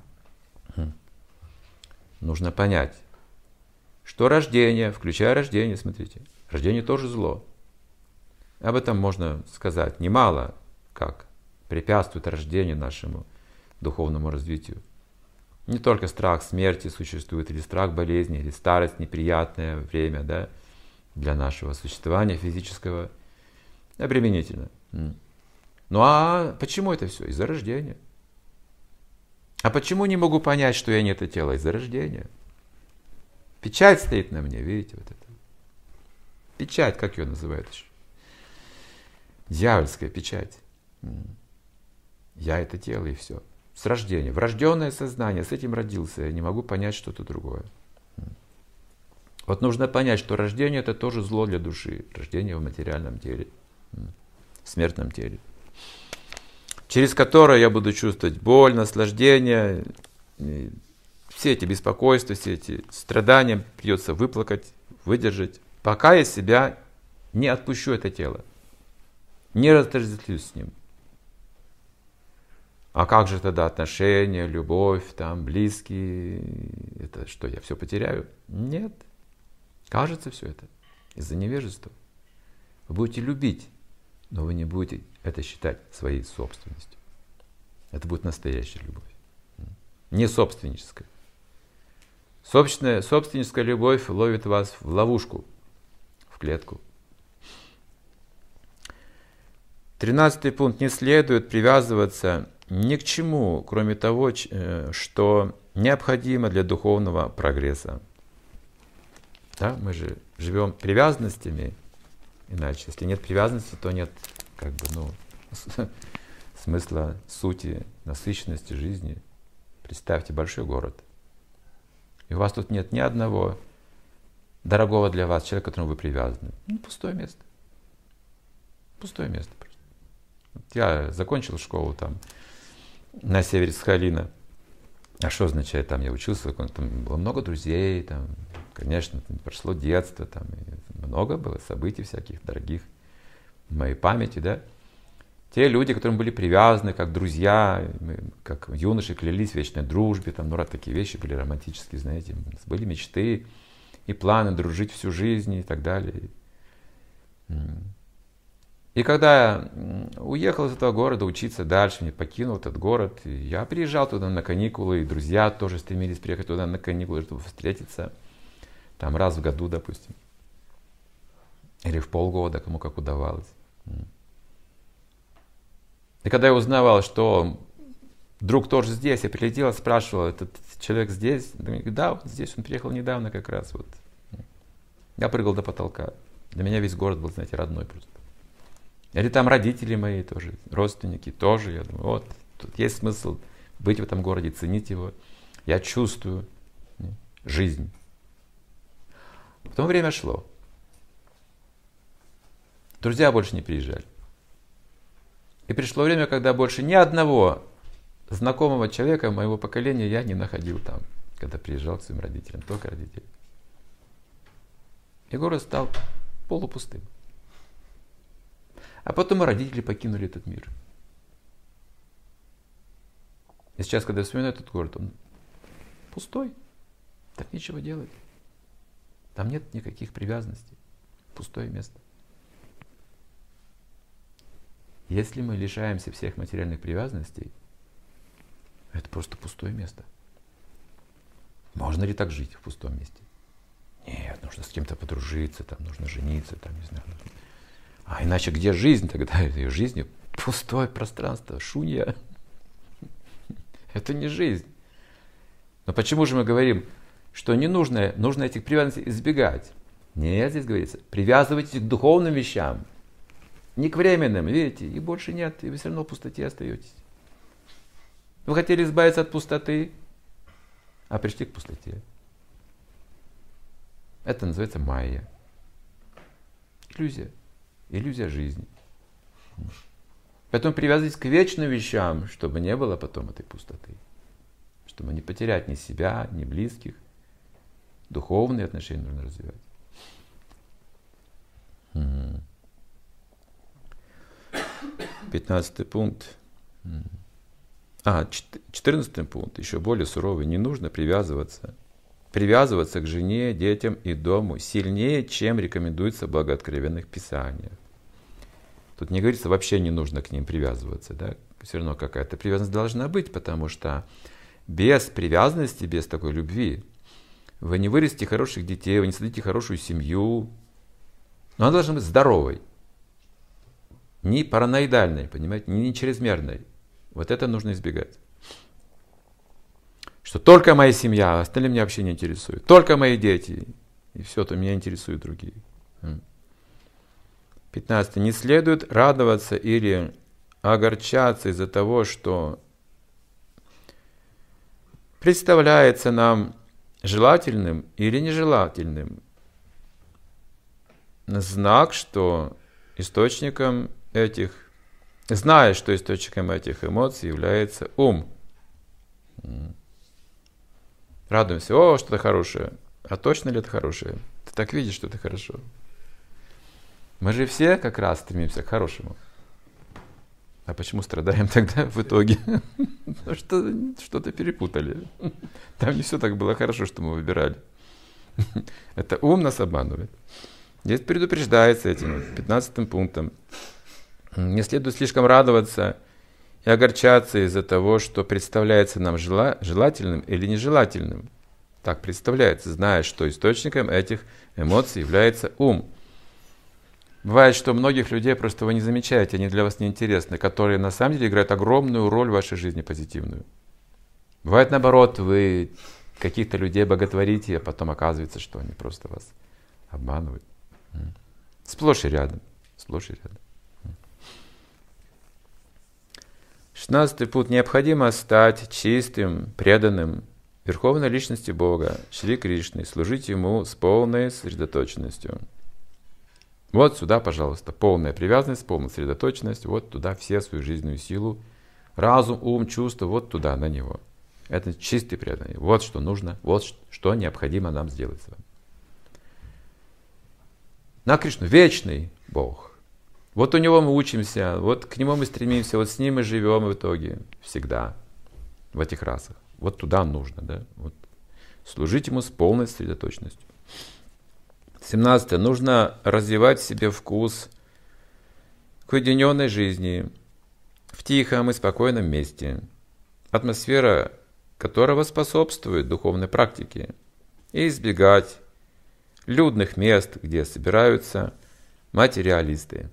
A: Нужно понять, что рождение, включая рождение, смотрите, рождение тоже зло. Об этом можно сказать немало, как препятствует рождению нашему духовному развитию. Не только страх смерти существует, или страх болезни, или старость, неприятное время, да, для нашего существования физического, обременительно. Ну а почему это все? Из-за рождения. А почему не могу понять, что я не это тело? Из-за рождения. Печать стоит на мне, видите, вот это. Печать, как ее называют еще? Дьявольская печать. Я это тело, и все. С рождения. Врожденное сознание, с этим родился. Я не могу понять что-то другое. Вот нужно понять, что рождение — это тоже зло для души. Рождение в материальном теле, в смертном теле. Через которое я буду чувствовать боль, наслаждение, все эти беспокойства, все эти страдания придется выплакать, выдержать, пока я себя не отпущу это тело, не разотождествлюсь с ним. А как же тогда отношения, любовь, там, близкие? Это что, я все потеряю? Нет. Кажется все это из-за невежества. Вы будете любить, но вы не будете это считать своей собственностью. Это будет настоящая любовь. Не собственническая. Собственная, собственническая любовь ловит вас в ловушку, в клетку. Тринадцатый пункт. Не следует привязываться ни к чему, кроме того, что необходимо для духовного прогресса. Да? Мы же живем привязанностями, иначе, если нет привязанности, то нет как бы, ну, смысла, сути, насыщенности жизни. Представьте большой город. И у вас тут нет ни одного дорогого для вас человека, к которому вы привязаны. Ну, пустое место. Пустое место просто. Вот я закончил школу там на севере Сахалина. А что означает там? Я учился, там было много друзей, там, конечно, там прошло детство, там много было событий всяких дорогих в моей памяти, да. Те люди, к которым были привязаны, как друзья, мы, как юноши, клялись в вечной дружбе, там, ну, раз такие вещи были романтические, знаете, у нас были мечты и планы дружить всю жизнь и так далее. И когда я уехал из этого города учиться дальше, не покинул этот город, я приезжал туда на каникулы, и друзья тоже стремились приехать туда на каникулы, чтобы встретиться там раз в году, допустим, или в полгода, кому как удавалось. И когда я узнавал, что друг тоже здесь, я прилетел, спрашивал, этот человек здесь? Да, он здесь, он приехал недавно как раз. Вот. Я прыгал до потолка. Для меня весь город был, знаете, родной просто. Или там родители мои тоже, родственники тоже. Я думаю, вот, тут есть смысл быть в этом городе, ценить его. Я чувствую жизнь. Потом время шло. Друзья больше не приезжали. И пришло время, когда больше ни одного знакомого человека моего поколения я не находил там, когда приезжал к своим родителям, только родители. И город стал полупустым. А потом и родители покинули этот мир. И сейчас, когда я вспоминаю этот город, он пустой. Там нечего делать. Там нет никаких привязанностей. Пустое место. Если мы лишаемся всех материальных привязанностей, это просто пустое место. Можно ли так жить в пустом месте? Нет, нужно с кем-то подружиться, там нужно жениться, там не знаю. А иначе где жизнь тогда? Ее жизнь пустое пространство, шунья. Это не жизнь. Но почему же мы говорим, что не нужно, нужно этих привязанностей избегать? Нет, здесь говорится, привязывайтесь к духовным вещам, не к временным, видите, и больше нет, и вы все равно в пустоте остаетесь. Вы хотели избавиться от пустоты, а пришли к пустоте. Это называется майя. Иллюзия. Иллюзия жизни. Поэтому привязывайтесь к вечным вещам, чтобы не было потом этой пустоты. Чтобы не потерять ни себя, ни близких. Духовные отношения нужно развивать. Пятнадцатый пункт. А, четырнадцатый пункт, еще более суровый. Не нужно привязываться. Привязываться к жене, детям и дому сильнее, чем рекомендуется в благооткровенных писаниях. Тут не говорится, вообще не нужно к ним привязываться. Да? Все равно какая-то привязанность должна быть, потому что без привязанности, без такой любви, вы не вырастите хороших детей, вы не создадите хорошую семью. Но она должна быть здоровой. Не параноидальной, понимаете, не чрезмерной. Вот это нужно избегать. Что только моя семья, остальные меня вообще не интересуют. Только мои дети. И все, то меня интересуют другие. пятнадцатое. Не следует радоваться или огорчаться из-за того, что представляется нам желательным или нежелательным. Знак, что источником этих, зная, что источником этих эмоций является ум. Радуемся, о, что-то хорошее. А точно ли это хорошее? Ты так видишь, что это хорошо. Мы же все как раз стремимся к хорошему. А почему страдаем тогда в итоге? Что, что-то перепутали. Там не все так было хорошо, что мы выбирали. Это ум нас обманывает. Здесь предупреждается этим пятнадцатым пунктом. Не следует слишком радоваться и огорчаться из-за того, что представляется нам жела- желательным или нежелательным. Так представляется, зная, что источником этих эмоций является ум. Бывает, что многих людей просто вы не замечаете, они для вас неинтересны, которые на самом деле играют огромную роль в вашей жизни позитивную. Бывает наоборот, вы каких-то людей боготворите, а потом оказывается, что они просто вас обманывают. Сплошь и рядом. Сплошь и рядом. шестнадцатый пункт. Необходимо стать чистым, преданным Верховной Личности Бога, Шри Кришны, служить Ему с полной сосредоточенностью. Вот сюда, пожалуйста, полная привязанность, полная сосредоточенность, вот туда все свою жизненную силу, разум, ум, чувства, вот туда, на Него. Это чистый преданный. Вот что нужно, вот что необходимо нам сделать с вами. На Кришну, вечный Бог. Вот у Него мы учимся, вот к Нему мы стремимся, вот с Ним мы живем в итоге всегда, в этих расах. Вот туда нужно, да? Вот. Служить Ему с полной сосредоточенностью. семнадцатое. Нужно развивать в себе вкус к уединенной жизни, в тихом и спокойном месте, атмосфера которого способствует духовной практике, и избегать людных мест, где собираются материалисты.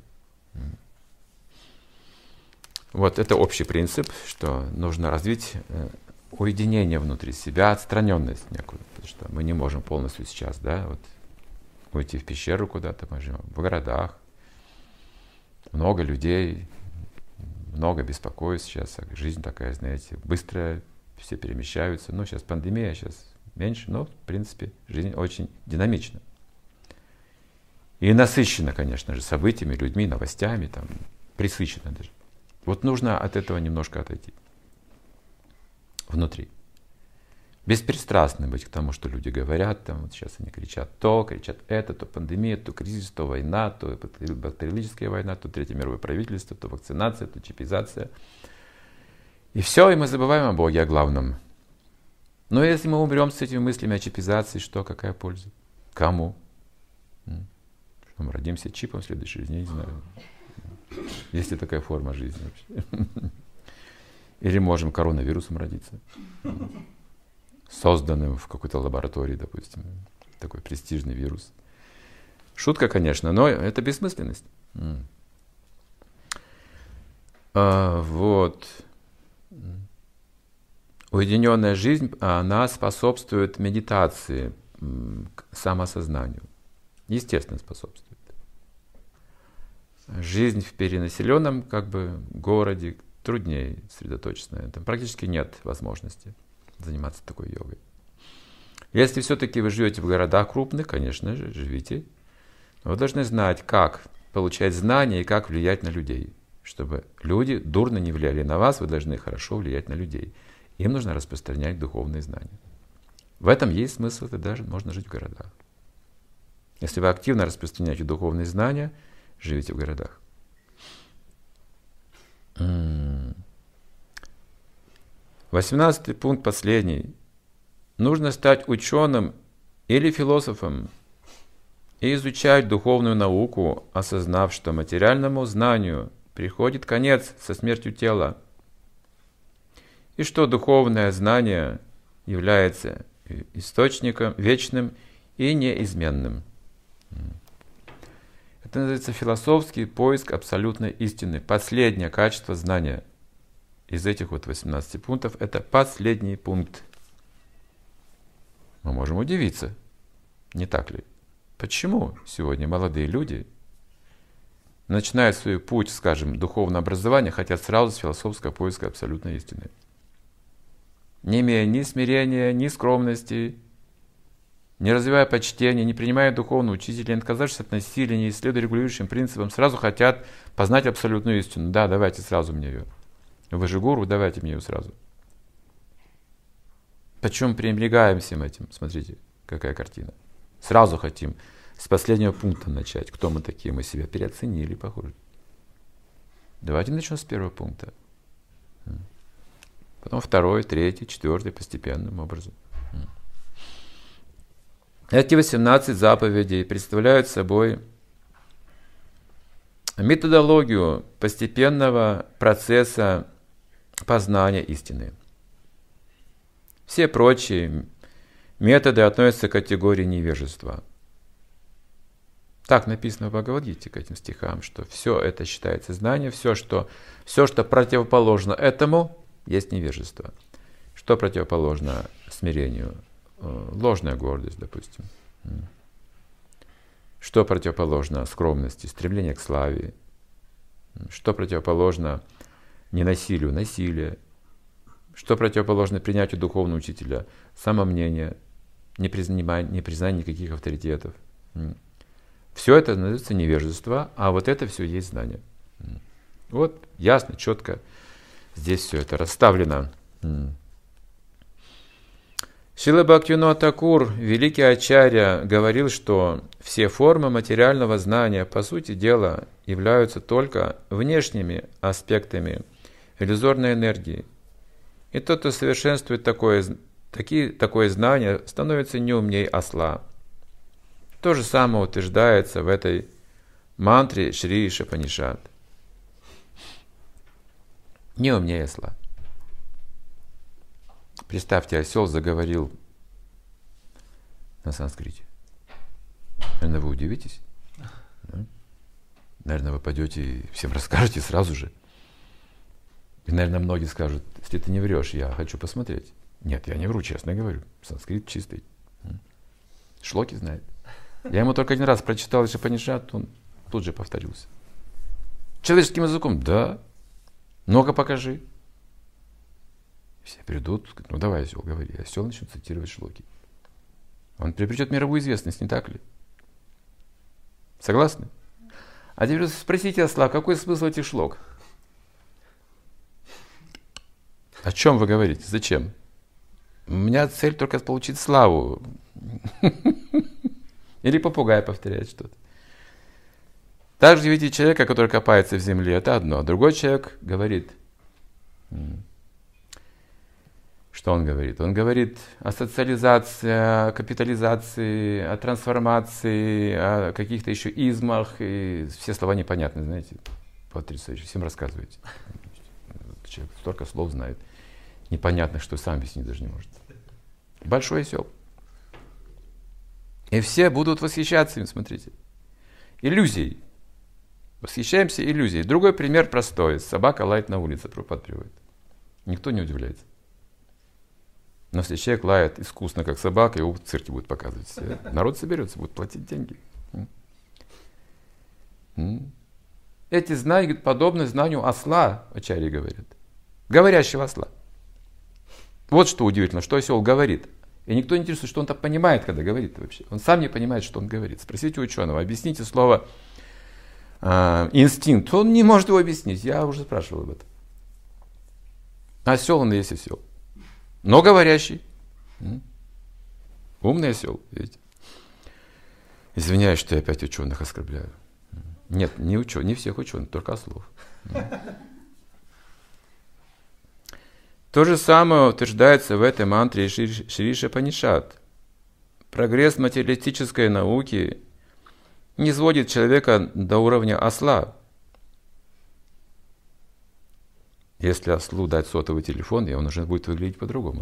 A: Вот это общий принцип, что нужно развить уединение внутри себя, отстраненность некую, потому что мы не можем полностью сейчас, да, вот уйти в пещеру куда-то, мы живем в городах, много людей, много беспокойств сейчас, жизнь такая, знаете, быстро все перемещаются, ну сейчас пандемия, сейчас меньше, но в принципе жизнь очень динамична. И насыщена, конечно же, событиями, людьми, новостями, там, присыщена даже. Вот нужно от этого немножко отойти. Внутри. Беспристрастно быть к тому, что люди говорят, там, вот сейчас они кричат то, кричат это, то пандемия, то кризис, то война, то бактериологическая война, то Третье мировое правительство, то вакцинация, то чипизация. И все, и мы забываем о Боге, о главном. Но если мы умрем с этими мыслями о чипизации, что, какая польза? Кому? Что мы родимся чипом в следующей жизни, я не знаю. Есть ли такая форма жизни вообще? Или можем коронавирусом родиться? Созданным в какой-то лаборатории, допустим. Такой престижный вирус. Шутка, конечно, но это бессмысленность. А, вот. Уединенная жизнь, она способствует медитации, самосознанию. Естественно, способствует. Жизнь в перенаселенном как бы городе труднее сосредоточиться на этом. Практически нет возможности заниматься такой йогой. Если все-таки вы живете в городах крупных, конечно же, живите. Вы должны знать, как получать знания и как влиять на людей. Чтобы люди дурно не влияли на вас, вы должны хорошо влиять на людей. Им нужно распространять духовные знания. В этом есть смысл, тогда даже можно жить в городах. Если вы активно распространяете духовные знания, живите в городах. Восемнадцатый пункт, последний. Нужно стать ученым или философом и изучать духовную науку, осознав, что материальному знанию приходит конец со смертью тела, и что духовное знание является источником вечным и неизменным. Это называется философский поиск абсолютной истины. Последнее качество знания из этих вот восемнадцати пунктов – это последний пункт. Мы можем удивиться, не так ли? Почему сегодня молодые люди, начиная свой путь, скажем, духовного образования, хотят сразу с философского поиска абсолютной истины? Не имея ни смирения, ни скромности, не развивая почтения, не принимая духовного учителя, не отказавшись от насилия, не исследуя регулирующим принципам, сразу хотят познать абсолютную истину. Да, давайте сразу мне ее. Вы же гуру, давайте мне ее сразу. Почему пренебрегаем всем этим? Смотрите, какая картина. Сразу хотим с последнего пункта начать. Кто мы такие? Мы себя переоценили, похоже. Давайте начнем с первого пункта. Потом второй, третий, четвертый, постепенным образом. Эти восемнадцать заповедей представляют собой методологию постепенного процесса познания истины. Все прочие методы относятся к категории невежества. Так написано в Бхагавад-гите к этим стихам, что все это считается знанием, все что, все, что противоположно этому, есть невежество. Что противоположно смирению? Ложная гордость, допустим. Что противоположно скромности? Стремление к славе. Что противоположно ненасилию? Насилие. Что противоположно принятию духовного учителя? Самомнение, непризнание, непризнание никаких авторитетов. Все это называется невежество, а вот это все есть знание. Вот ясно, четко здесь все это расставлено. Шрила Бхактивинода Тхакур, великий ачарья, говорил, что все формы материального знания, по сути дела, являются только внешними аспектами иллюзорной энергии. И тот, кто совершенствует такое, такие, такое знание, становится не умней осла. То же самое утверждается в этой мантре Шри Ишапанишад. Не умнее осла. Представьте, осел заговорил на санскрите. Наверное, вы удивитесь. Да? Наверное, вы пойдете и всем расскажете сразу же. И, наверное, многие скажут, если ты не врешь, я хочу посмотреть. Нет, я не вру, честно говорю. Санскрит чистый. Шлоки знает. Я ему только один раз прочитал Ишапанишад, он тут же повторился. Человеческим языком? Да. Ну-ка покажи. Все придут, ну давай, осел, говори. Осел начнет цитировать шлоки. Он приобретет мировую известность, не так ли? Согласны? А теперь спросите осла, какой смысл этих шлок? О чем вы говорите? Зачем? У меня цель только получить славу. Или попугай повторяет что-то. Также видите человека, который копается в земле, это одно. А другой человек говорит. Что он говорит? Он говорит о социализации, о капитализации, о трансформации, о каких-то еще измах. И все слова непонятны, знаете. Потрясающе. Всем рассказываете. Человек столько слов знает. Непонятных, что сам объяснить даже не может. Большой осел. И все будут восхищаться им, смотрите. Иллюзией. Восхищаемся иллюзией. Другой пример простой. Собака лает на улице, Прабхупада приводит. Никто не удивляется. Но если человек лает искусно, как собака, его в цирке будет показывать. Народ соберется, будет платить деньги. Эти знания подобны знанию осла, ачарьи говорят. Говорящего осла. Вот что удивительно, что осел говорит. И никто не интересует, что он-то понимает, когда говорит вообще. Он сам не понимает, что он говорит. Спросите у ученого, объясните слово э, инстинкт. Он не может его объяснить. Я уже спрашивал об этом. Осел он и есть осел. Но говорящий. Умный осел, видите. Извиняюсь, что я опять ученых оскорбляю. Нет, не, ученых, не всех ученых, только ослов. То же самое утверждается в этой мантре Шри Ишапанишад. Прогресс материалистической науки не сводит человека до уровня осла. Если ослу дать сотовый телефон, он уже будет выглядеть по-другому.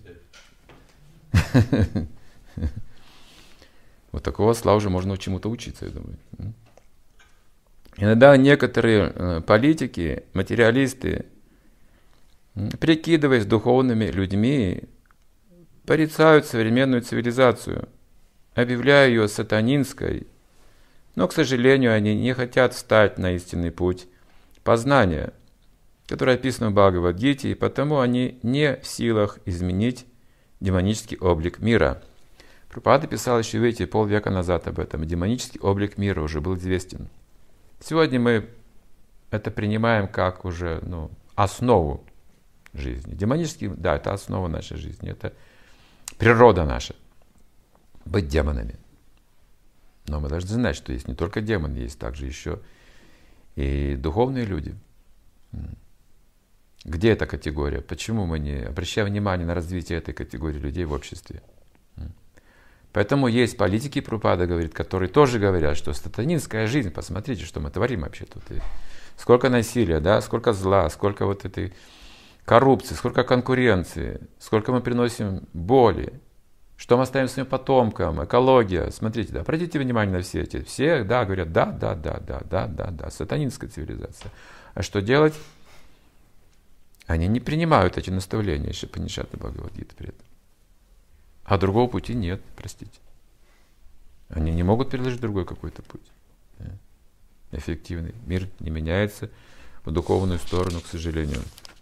A: Вот такого осла уже можно чему-то учиться, я думаю. Иногда некоторые политики, материалисты, прикидываясь духовными людьми, порицают современную цивилизацию, объявляя ее сатанинской, но, к сожалению, они не хотят встать на истинный путь познания, который описан в Бхагавад-гите, и потому они не в силах изменить демонический облик мира. Прабхупада писал еще, видите, полвека назад об этом. Демонический облик мира уже был известен. Сегодня мы это принимаем как уже ну, основу жизни. Демонический, да, это основа нашей жизни, это природа наша. Быть демонами. Но мы должны знать, что есть не только демоны, есть также еще и духовные люди. Где эта категория? Почему мы не обращаем внимание на развитие этой категории людей в обществе? Поэтому есть политики, Прабхупада говорит, которые тоже говорят, что сатанинская жизнь, посмотрите, что мы творим вообще тут. И сколько насилия, да, сколько зла, сколько вот этой коррупции, сколько конкуренции, сколько мы приносим боли, что мы оставим своим потомкам, экология. Смотрите, да, обратите внимание на все эти. Все, да, говорят, да, да, да, да, да, да, да, сатанинская цивилизация. А что делать? Они не принимают эти наставления, Ишапанишад и Бхагавад-гита при этом. А другого пути нет, простите. Они не могут предложить другой какой-то путь. Эффективный. Мир не меняется в духовную сторону, к сожалению.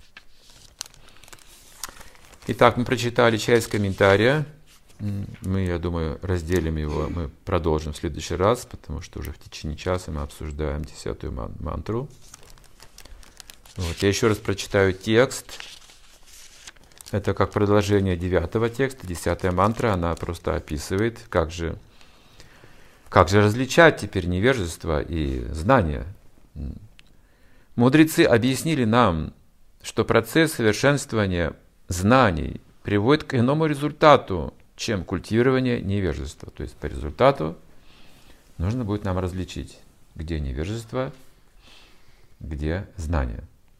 A: Итак, мы прочитали часть комментария. Мы, я думаю, разделим его, мы продолжим в следующий раз, потому что уже в течение часа мы обсуждаем десятую ман- мантру. Вот, я еще раз прочитаю текст. Это как продолжение девятого текста. Десятая мантра, она просто описывает, как же, как же различать теперь невежество и знания. Мудрецы объяснили нам, что процесс совершенствования знаний приводит к иному результату, чем культивирование невежества. То есть по результату нужно будет нам различить, где невежество, где знание.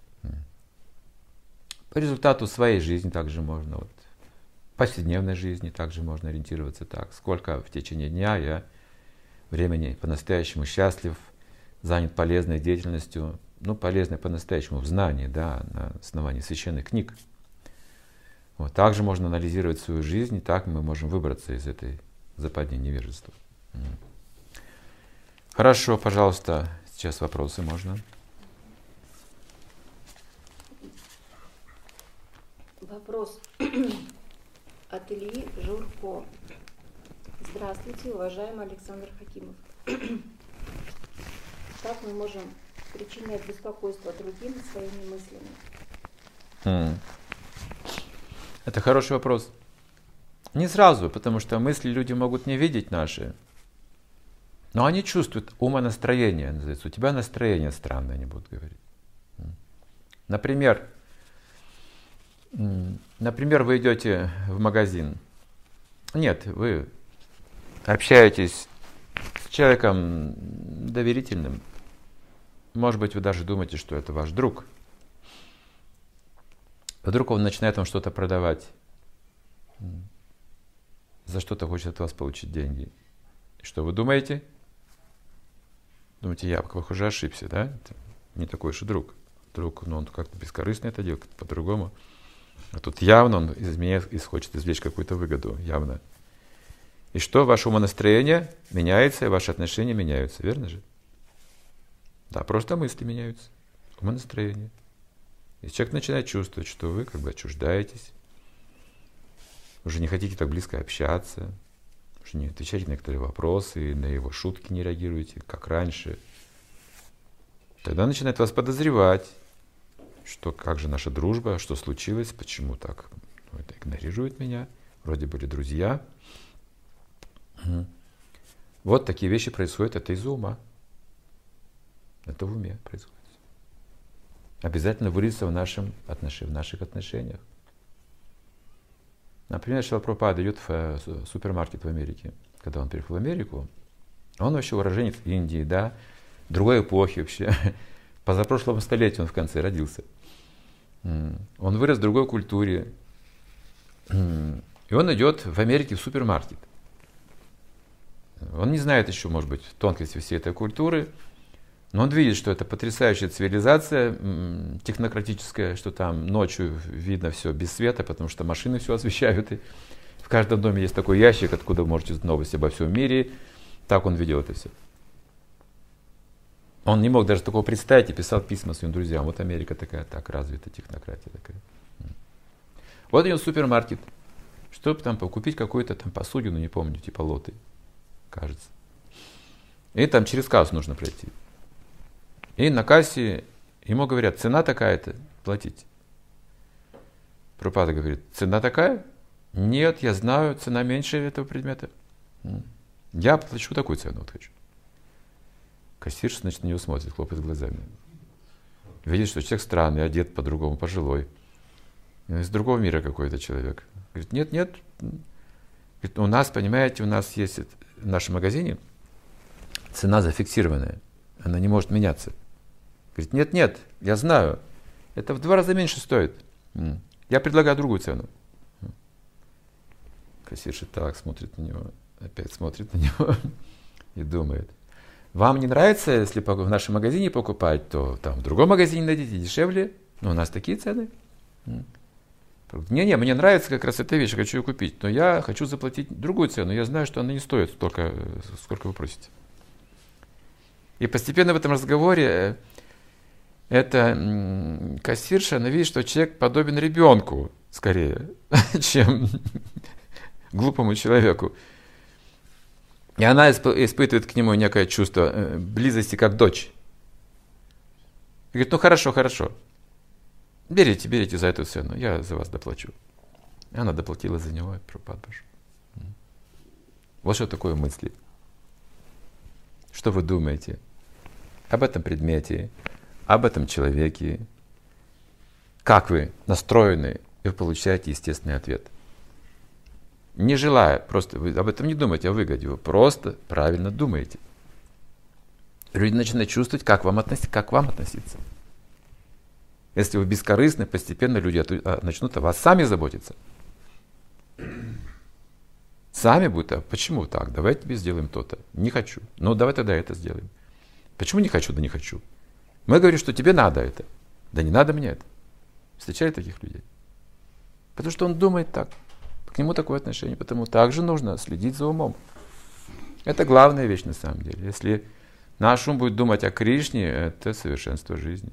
A: По результату своей жизни также можно, вот, повседневной жизни также можно ориентироваться так. Сколько в течение дня я времени по-настоящему счастлив, занят полезной деятельностью, ну, полезной по-настоящему в знании, да, на основании священных книг. Вот, также можно анализировать свою жизнь, и так мы можем выбраться из этой западни невежества. Хорошо, пожалуйста, сейчас вопросы можно.
B: Вопрос от Ильи Журко. Здравствуйте, уважаемый Александр Хакимов. как мы можем причинять беспокойство другим своими мыслями?
A: Mm. Это хороший вопрос. Не сразу, потому что мысли люди могут не видеть наши, но они чувствуют умонастроение, называется. У тебя настроение странное, они будут говорить. Например, например, вы идете в магазин. Нет, вы общаетесь с человеком доверительным. Может быть, вы даже думаете, что это ваш друг. Вдруг он начинает вам что-то продавать. За что-то хочет от вас получить деньги. И что вы думаете? Думаете, я, похоже, ошибся, да? Это не такой уж и друг. Друг, ну, он как-то бескорыстно это делает, как-то по-другому. А тут явно он из меня хочет извлечь какую-то выгоду, явно. И что? Ваше умонастроение меняется, и ваши отношения меняются, верно же? Да, просто мысли меняются, умонастроение. И человек начинает чувствовать, что вы как бы отчуждаетесь, уже не хотите так близко общаться, уже не отвечаете на некоторые вопросы, на его шутки не реагируете, как раньше. Тогда начинает вас подозревать, что как же наша дружба, что случилось, почему так, ну, это игнорирует меня, вроде были друзья. Угу. Вот такие вещи происходят, это из ума. Это в уме происходит. Обязательно выльется в, нашем отнош... в наших отношениях. Например, Шрила Прабхупада идет в супермаркет в Америке. Когда он приехал в Америку, он вообще уроженец Индии, да, другой эпохи вообще. Позапрошлом столетии он в конце родился. Он вырос в другой культуре. И он идет в Америке в супермаркет. Он не знает еще, может быть, тонкости всей этой культуры, но он видит, что это потрясающая цивилизация, технократическая, что там ночью видно все без света, потому что машины все освещают. И в каждом доме есть такой ящик, откуда вы можете узнать новости обо всем мире. Так он видел это все. Он не мог даже такого представить и писал письма своим друзьям. Вот Америка такая, так развита, технократия такая. Вот у него супермаркет. Чтобы там купить какую-то там посудину, не помню, типа лоты, кажется. И там через кассу нужно пройти. И на кассе ему говорят, цена такая-то, платите. Прабхупада говорит, цена такая? Нет, я знаю, цена меньше этого предмета. Я плачу такую цену, вот хочу. Кассирша, значит, на него смотрит, хлопает глазами. Видит, что человек странный, одет по-другому, пожилой. Из другого мира какой-то человек. Говорит, нет, нет. Говорит, у нас, понимаете, у нас есть в нашем магазине цена зафиксированная. Она не может меняться. Говорит, нет, нет, я знаю. Это в два раза меньше стоит. Я предлагаю другую цену. Кассирша так смотрит на него, опять смотрит на него и думает. Вам не нравится, если в нашем магазине покупать, то там в другом магазине найдите дешевле. Но у нас такие цены. Не-не, мне нравится как раз эта вещь, я хочу ее купить. Но я хочу заплатить другую цену. Я знаю, что она не стоит столько, сколько вы просите. И постепенно в этом разговоре эта кассирша, она видит, что человек подобен ребенку скорее, чем глупому человеку. И она испытывает к нему некое чувство близости, как дочь. И говорит, ну хорошо, хорошо. Берите, берите за эту цену, я за вас доплачу. И она доплатила за него, и Прабхупада пошел. Вот что такое мысли. Что вы думаете об этом предмете, об этом человеке? Как вы настроены, и вы получаете естественный ответ. Не желая, просто вы об этом не думаете, о выгоде, вы просто правильно думаете. Люди начинают чувствовать, как вам, относи, как вам относиться. Если вы бескорыстны, постепенно люди начнут о вас сами заботиться. Сами будут, а почему так? Давай тебе сделаем то-то. Не хочу. Ну, давай тогда это сделаем. Почему не хочу? Да не хочу. Мы говорим, что тебе надо это. Да не надо мне это. Встречали таких людей? Потому что он думает так. К нему такое отношение. Потому также нужно следить за умом. Это главная вещь на самом деле. Если наш ум будет думать о Кришне, это совершенство жизни.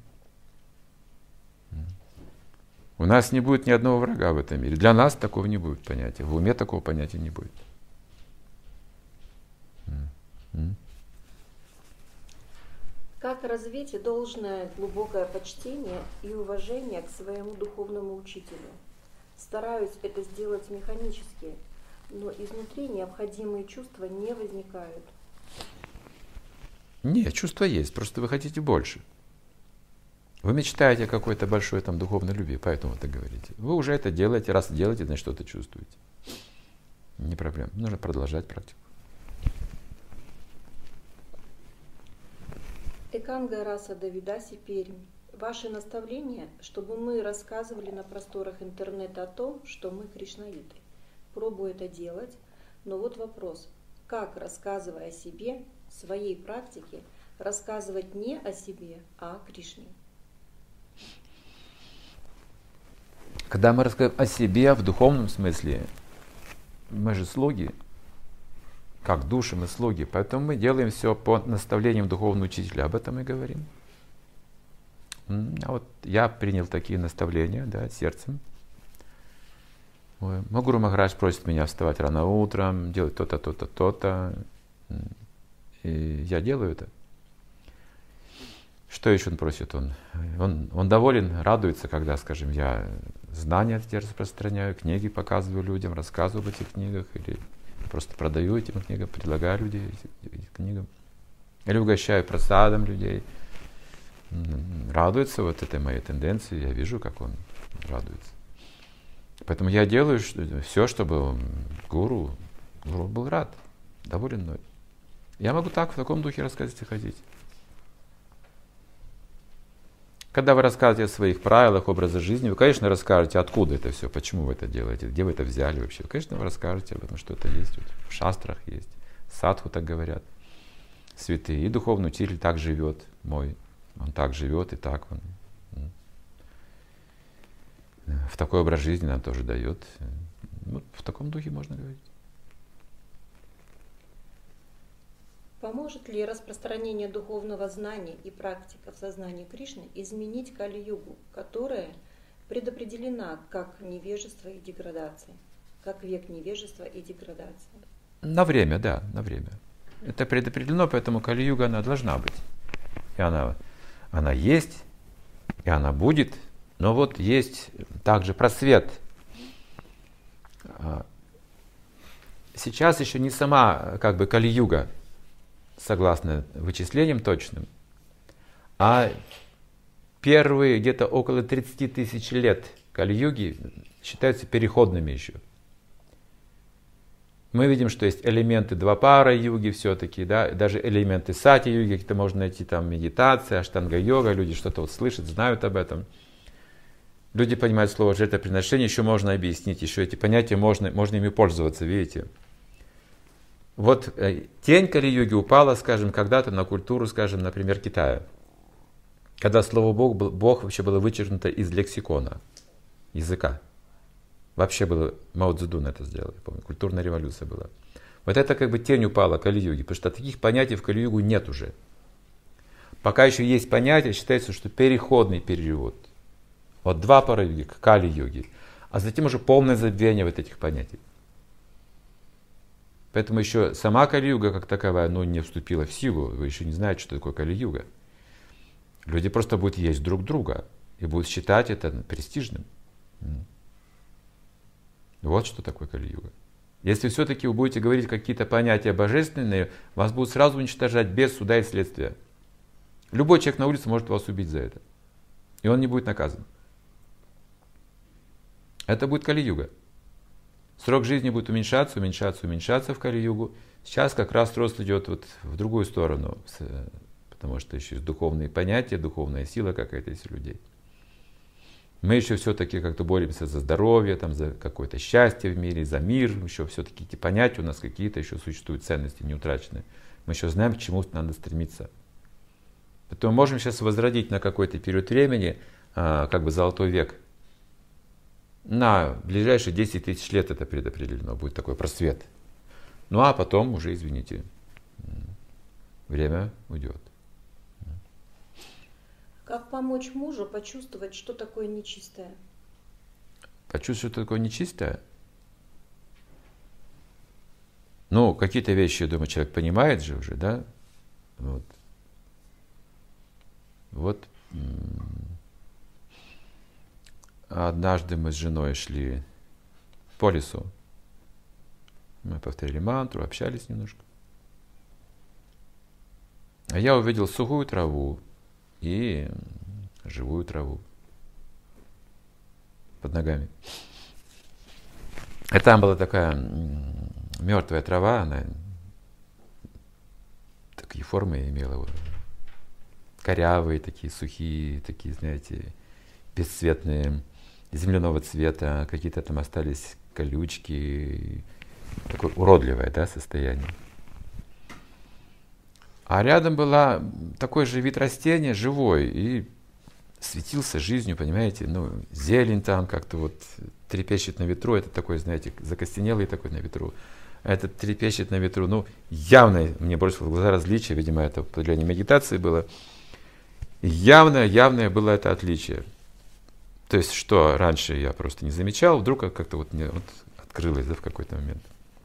A: У нас не будет ни одного врага в этом мире. Для нас такого не будет понятия. В уме такого понятия не будет.
B: Как развить должное глубокое почтение и уважение к своему духовному учителю? Стараюсь это сделать механически, но изнутри необходимые чувства не возникают.
A: Нет, чувства есть, просто вы хотите больше. Вы мечтаете о какой-то большой там духовной любви, поэтому так говорите. Вы уже это делаете, раз делаете, значит что-то чувствуете. Не проблема, нужно продолжать практику.
B: Эканга Раса Давидаси, Пермь. Ваши наставления, чтобы мы рассказывали на просторах интернета о том, что мы кришнаиты. Пробую это делать, но вот вопрос. Как, рассказывая о себе, своей практике, рассказывать не о себе, а о Кришне?
A: Когда мы рассказываем о себе в духовном смысле, мы же слуги, как души мы слуги, поэтому мы делаем все по наставлениям духовного учителя, об этом и говорим. А вот я принял такие наставления, да, сердцем. Ой, Гуру Махарадж просит меня вставать рано утром, делать то-то, то-то, то-то. И я делаю это. Что еще он просит? Он, он, он доволен, радуется, когда, скажем, я знания теперь распространяю, книги показываю людям, рассказываю об этих книгах, или просто продаю этим книгам, предлагаю людей этим книгам. Или угощаю просадом людей. Радуется вот этой моей тенденции, я вижу, как он радуется. Поэтому я делаю все, чтобы гуру, гуру был рад, доволен мной. Я могу так, в таком духе рассказывать и ходить. Когда вы рассказываете о своих правилах, образе жизни, вы, конечно, расскажете, откуда это все, почему вы это делаете, где вы это взяли вообще. Конечно, вы расскажете об этом, что это есть, вот, в шастрах есть, садху так говорят, святые. И духовный учитель так живет, мой, он так живет и так он. В такой образ жизни нам тоже дает. Вот в таком духе можно говорить.
B: Поможет ли распространение духовного знания и практика в сознании Кришны изменить Кали-югу, которая предопределена как невежество и деградация, как век невежества и деградации?
A: На время, да, на время. Это предопределено, поэтому Кали-юга она должна быть. И она, она есть, и она будет. Но вот есть также просвет. Сейчас еще не сама как бы Кали-юга, согласно вычислениям точным, а первые где-то около тридцати тысяч лет Кали-юги считаются переходными еще. Мы видим, что есть элементы двапара-юги все-таки, да, даже элементы сати-юги, где можно найти там медитация, аштанга-йога, люди что-то вот слышат, знают об этом. Люди понимают слово жертвоприношение, еще можно объяснить, еще эти понятия можно, можно ими пользоваться, видите. Вот э, тень Кали-юги упала, скажем, когда-то на культуру, скажем, например, Китая. Когда слово Бог, был, Бог вообще было вычеркнуто из лексикона, языка. Вообще было, Мао Цзэдун это сделал, я помню, культурная революция была. Вот это как бы тень упала Кали-юги, потому что таких понятий в Кали-югу нет уже. Пока еще есть понятие, считается, что переходный период. От двапара-юги к Кали-юге. А затем уже полное забвение вот этих понятий. Поэтому еще сама Кали-юга как таковая, ну, не вступила в силу. Вы еще не знаете, что такое Кали-юга. Люди просто будут есть друг друга и будут считать это престижным. Вот что такое Кали-юга. Если все-таки вы будете говорить какие-то понятия божественные, вас будут сразу уничтожать без суда и следствия. Любой человек на улице может вас убить за это. И он не будет наказан. Это будет Кали-юга. Срок жизни будет уменьшаться, уменьшаться, уменьшаться в Кали-югу. Сейчас как раз рост идет вот в другую сторону, потому что еще есть духовные понятия, духовная сила какая-то есть у людей. Мы еще все-таки как-то боремся за здоровье, там, за какое-то счастье в мире, за мир. Еще все-таки эти понятия у нас какие-то еще существуют, ценности не утрачены. Мы еще знаем, к чему надо стремиться. Поэтому можем сейчас возродить на какой-то период времени, как бы золотой век. На ближайшие десять тысяч лет это предопределено, будет такой просвет. Ну а потом уже, извините, время уйдет.
B: Как помочь мужу почувствовать, что такое нечистое?
A: Почувствовать, что такое нечистое? Ну, какие-то вещи, я думаю, человек понимает же уже, да? Вот. Вот однажды мы с женой шли по лесу. Мы повторили мантру, общались немножко. А я увидел сухую траву и живую траву под ногами. И там была такая мертвая трава, она такие формы имела, корявые, такие сухие, такие, знаете, бесцветные, земляного цвета, какие-то там остались колючки, такое уродливое, да, состояние. А рядом была такой же вид растения, живой, и светился жизнью, понимаете, ну, зелень там как-то вот трепещет на ветру, это такой, знаете, закостенелый такой на ветру, этот трепещет на ветру, ну, явно мне бросилось в глаза различие, видимо, это определение медитации было, явное, явное было это отличие. То есть, что раньше я просто не замечал, вдруг как-то вот мне вот открылось, да, в какой-то момент.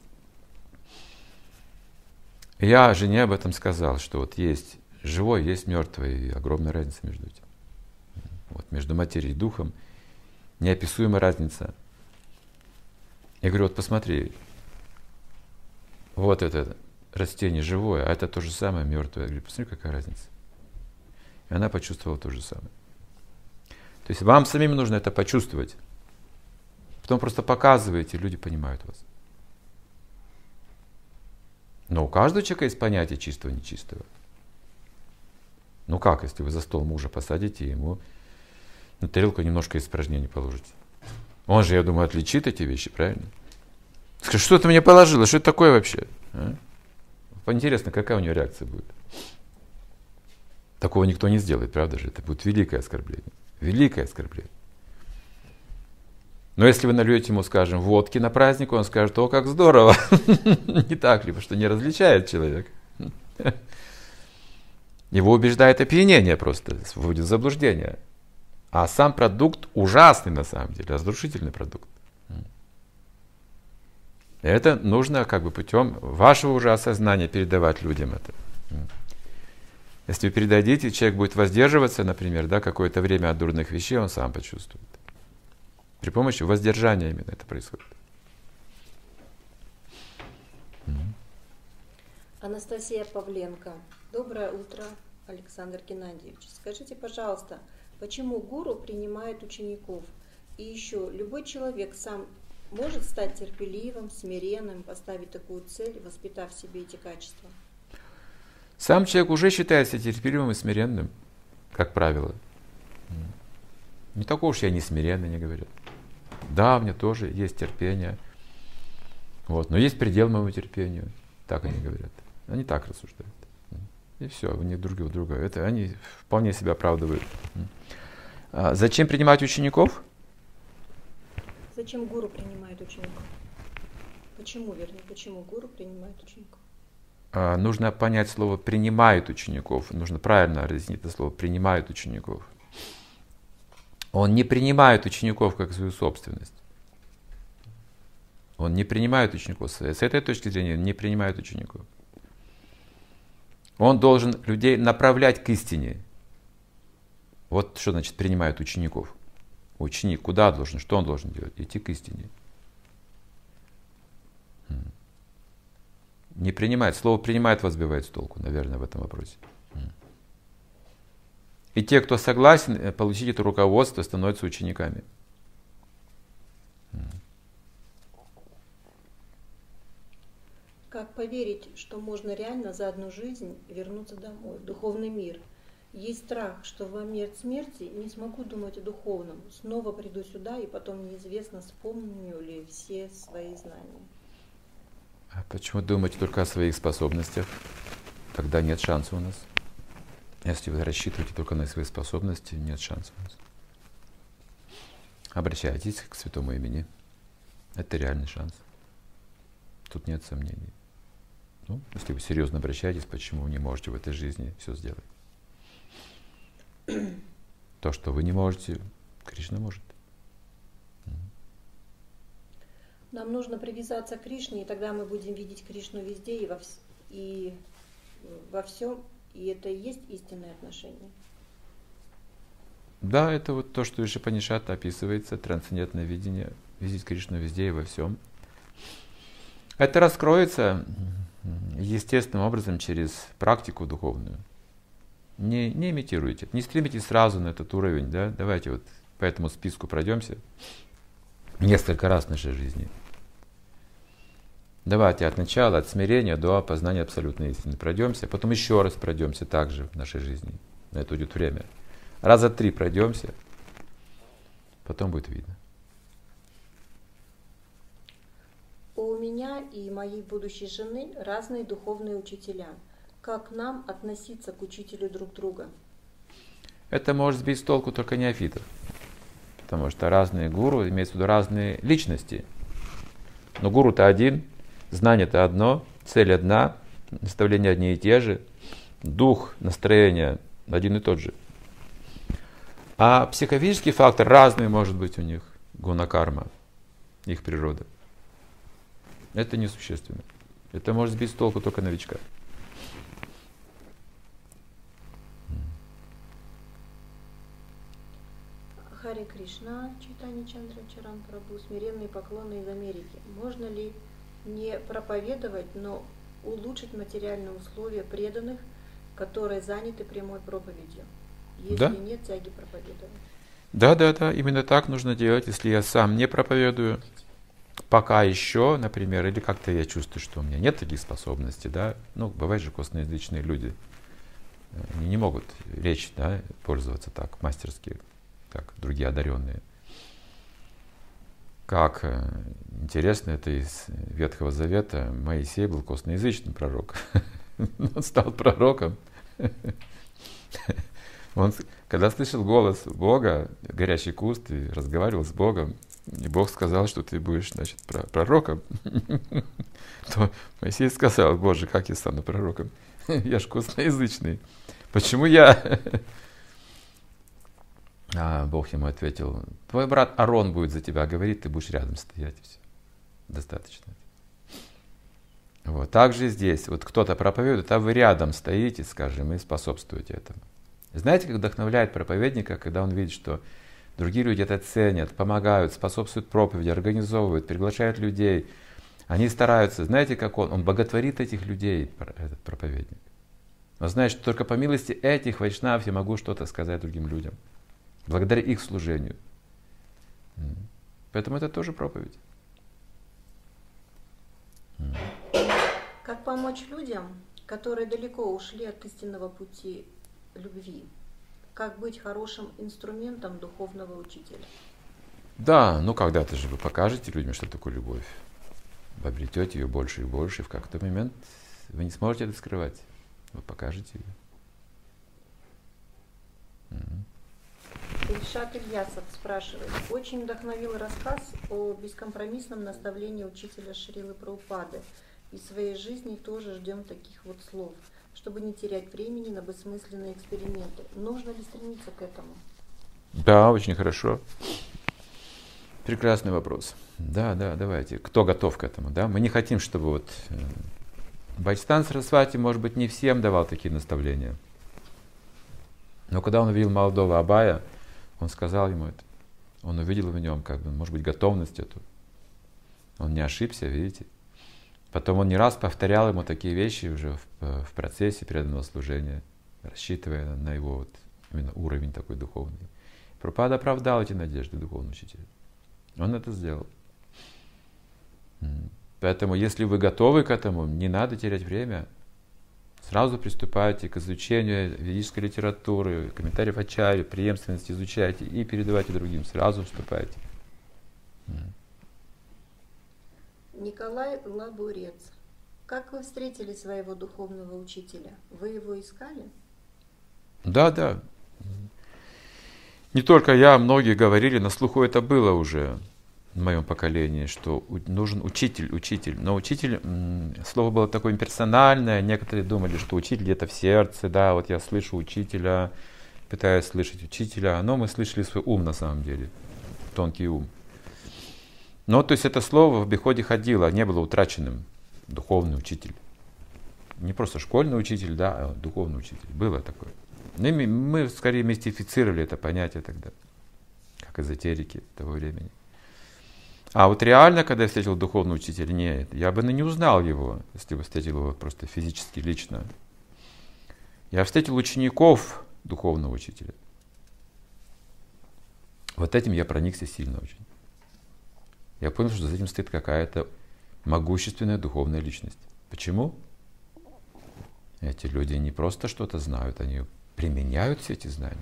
A: Я жене об этом сказал, что вот есть живой, есть мертвый, и огромная разница между этим. Вот между материей и духом неописуемая разница. Я говорю, вот посмотри, вот это растение живое, а это то же самое мертвое. Я говорю, посмотри, какая разница. И она почувствовала то же самое. То есть вам самим нужно это почувствовать. Потом просто показываете, люди понимают вас. Но у каждого человека есть понятие чистого и нечистого. Ну как, если вы за стол мужа посадите, ему на тарелку немножко испражнений положите? Он же, я думаю, отличит эти вещи, правильно? Скажи, что ты мне положила, что это такое вообще? А? Интересно, какая у него реакция будет? Такого никто не сделает, правда же? Это будет великое оскорбление. Великое оскорбление. Но если вы нальете ему, скажем, водки на праздник, он скажет, о, как здорово. Не так ли, потому что не различает человек. Его убеждает опьянение просто, вводит в заблуждение. А сам продукт ужасный на самом деле, разрушительный продукт. Это нужно как бы путем вашего уже осознания передавать людям это. Если вы передадите, человек будет воздерживаться, например, да, какое-то время от дурных вещей, он сам почувствует. При помощи воздержания именно это происходит.
B: Анастасия Павленко. Доброе утро, Александр Геннадьевич. Скажите, пожалуйста, почему гуру принимает учеников? И еще, любой человек сам может стать терпеливым, смиренным, поставить такую цель, воспитав в себе эти качества?
A: Сам человек уже считается терпеливым и смиренным, как правило. Не такого уж я не смиренный, не говорят. Да, у меня тоже есть терпение. Вот. Но есть предел моему терпению. Так они говорят. Они так рассуждают. И все, у них друг друга. Это они вполне себя оправдывают. А зачем принимать учеников?
B: Зачем гуру принимает учеников? Почему, вернее, почему гуру принимает учеников?
A: А, нужно понять слово «принимает учеников». Нужно правильно разъяснить это слово «принимает учеников». Он не принимает учеников как свою собственность. Он не принимает учеников. С этой точки зрения он не принимает учеников. Он должен людей направлять к истине. Вот что значит принимает учеников. Ученик куда должен, что он должен делать? Идти к истине. Не принимает. Слово «принимает» вас сбивает с толку, наверное, в этом вопросе. И те, кто согласен получить это руководство, становятся учениками.
B: Как поверить, что можно реально за одну жизнь вернуться домой, в духовный мир? Есть страх, что в момент смерти не смогу думать о духовном. Снова приду сюда, и потом неизвестно, вспомню ли все свои знания.
A: А почему думаете только о своих способностях? Тогда нет шанса у нас. Если вы рассчитываете только на свои способности, нет шанса у нас. Обращайтесь к святому имени. Это реальный шанс. Тут нет сомнений. Ну, если вы серьезно обращаетесь, почему вы не можете в этой жизни все сделать? То, что вы не можете, Кришна может.
B: Нам нужно привязаться к Кришне, и тогда мы будем видеть Кришну везде и во, вс- и во всем. И это и есть истинное отношение.
A: Да, это вот то, что из Упанишата описывается, трансцендентное видение, видеть Кришну везде и во всем. Это раскроется естественным образом через практику духовную. Не, не имитируйте, не стремитесь сразу на этот уровень, да? Давайте вот по этому списку пройдемся несколько раз в нашей жизни. Давайте от начала, от смирения до познания абсолютной истины пройдемся, потом еще раз пройдемся также в нашей жизни. На это уйдет время. Раза три пройдемся, потом будет видно.
B: У меня и моей будущей жены разные духовные учителя. Как нам относиться к учителю друг друга?
A: Это может сбить с толку только неофитов. Потому что разные гуру, имеется в виду разные личности. Но гуру-то один, знание-то одно, цель одна, наставления одни и те же, дух, настроение один и тот же. А психофизический фактор разный может быть у них, гуна-карма, их природа. Это несущественно. Это может сбить с толку только новичка.
B: Харе Кришна, Чайтанья Чандра Чаран Прабху, смиренные поклоны из Америки. Можно ли не проповедовать, но улучшить материальные условия преданных, которые заняты прямой проповедью, если
A: да?
B: нет тяги проповедовать?
A: Да, да, да, именно так нужно делать, если я сам не проповедую. Пока еще, например, или как-то я чувствую, что у меня нет таких способностей, да, ну, бывают же косноязычные люди, они не могут речь, да, пользоваться так мастерски, как другие одаренные. Как интересно, это из Ветхого Завета, Моисей был косноязычным пророком, он стал пророком, он, когда слышал голос Бога, горящий куст, и разговаривал с Богом, и Бог сказал, что ты будешь, значит, пророком, то Моисей сказал: Боже, как я стану пророком? Я ж косноязычный. Почему я? А Бог ему ответил: твой брат Арон будет за тебя говорить, ты будешь рядом стоять, и все. Достаточно. Вот. Так же здесь. Вот кто-то проповедует, а вы рядом стоите, скажем, и способствуете этому. Знаете, как вдохновляет проповедника, когда он видит, что другие люди это ценят, помогают, способствуют проповеди, организовывают, приглашают людей. Они стараются. Знаете, как он? Он боготворит этих людей, этот проповедник. Он знает, что только по милости этих вайшнав я могу что-то сказать другим людям. Благодаря их служению. Поэтому это тоже проповедь.
B: Как помочь людям, которые далеко ушли от истинного пути любви? Как быть хорошим инструментом духовного учителя?
A: Да, ну когда-то же вы покажете людям, что такое любовь. Вы обретете ее больше и больше, и в какой-то момент вы не сможете это скрывать. Вы покажете ее.
B: Ильшат Ильясов спрашивает. Очень вдохновил рассказ о бескомпромиссном наставлении учителя Шрилы Прабхупады. И в своей жизни тоже ждем таких вот слов, чтобы не терять времени на бессмысленные эксперименты. Нужно ли стремиться к этому?
A: Да, очень хорошо. Прекрасный вопрос. Да, да, давайте. Кто готов к этому? Да? Мы не хотим, чтобы вот Бхактисиданта Сарасвати, может быть, не всем давал такие наставления. Но когда он увидел молодого Абая, он сказал ему это. Он увидел в нем, как бы, может быть, готовность эту. Он не ошибся, видите. Потом он не раз повторял ему такие вещи уже в, в процессе преданного служения, рассчитывая на его вот именно уровень такой духовный. Прабхупада оправдал эти надежды духовного учителя. Он это сделал. Поэтому, если вы готовы к этому, не надо терять время. Сразу приступайте к изучению ведической литературы, комментариев ачарьи, преемственности изучайте и передавайте другим. Сразу вступайте.
B: Николай Лабурец. Как вы встретили своего духовного учителя? Вы его искали?
A: Да, да. Не только я, многие говорили, на слуху это было уже в моем поколении, что нужен учитель, учитель. Но учитель, слово было такое имперсональное, некоторые думали, что учитель где-то в сердце, да, вот я слышу учителя, пытаюсь слышать учителя, но мы слышали свой ум на самом деле, тонкий ум. Но то есть это слово в обиходе ходило, не было утраченным, духовный учитель. Не просто школьный учитель, да, а духовный учитель. Было такое. Ну, мы скорее мистифицировали это понятие тогда, как эзотерики того времени. А вот реально, когда я встретил духовного учителя, нет, я бы не узнал его, если бы встретил его просто физически, лично. Я встретил учеников духовного учителя. Вот этим я проникся сильно очень. Я понял, что за этим стоит какая-то могущественная духовная личность. Почему? Эти люди не просто что-то знают, они применяют все эти знания.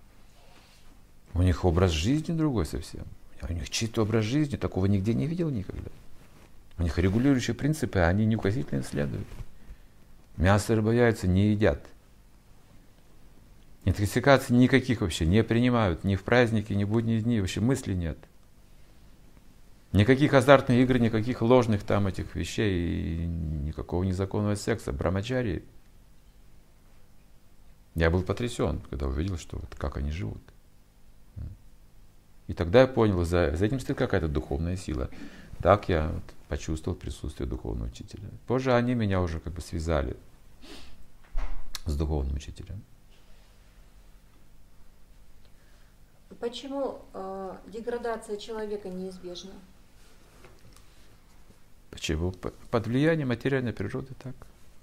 A: У них образ жизни другой совсем. У них чистый образ жизни, такого нигде не видел никогда. У них регулирующие принципы, а они неукоснительно следуют. Мясо, рыба, яйца не едят. Интоксикаций никаких вообще не принимают. Ни в праздники, ни в будние дни. Вообще мысли нет. Никаких азартных игр, никаких ложных там этих вещей, никакого незаконного секса, брамачари. Я был потрясен, когда увидел, что вот как они живут. И тогда я понял, за, за этим стоит какая-то духовная сила. Так я вот почувствовал присутствие духовного учителя. Позже они меня уже как бы связали с духовным учителем.
B: Почему э, деградация человека неизбежна?
A: Почему? Под влиянием материальной природы так.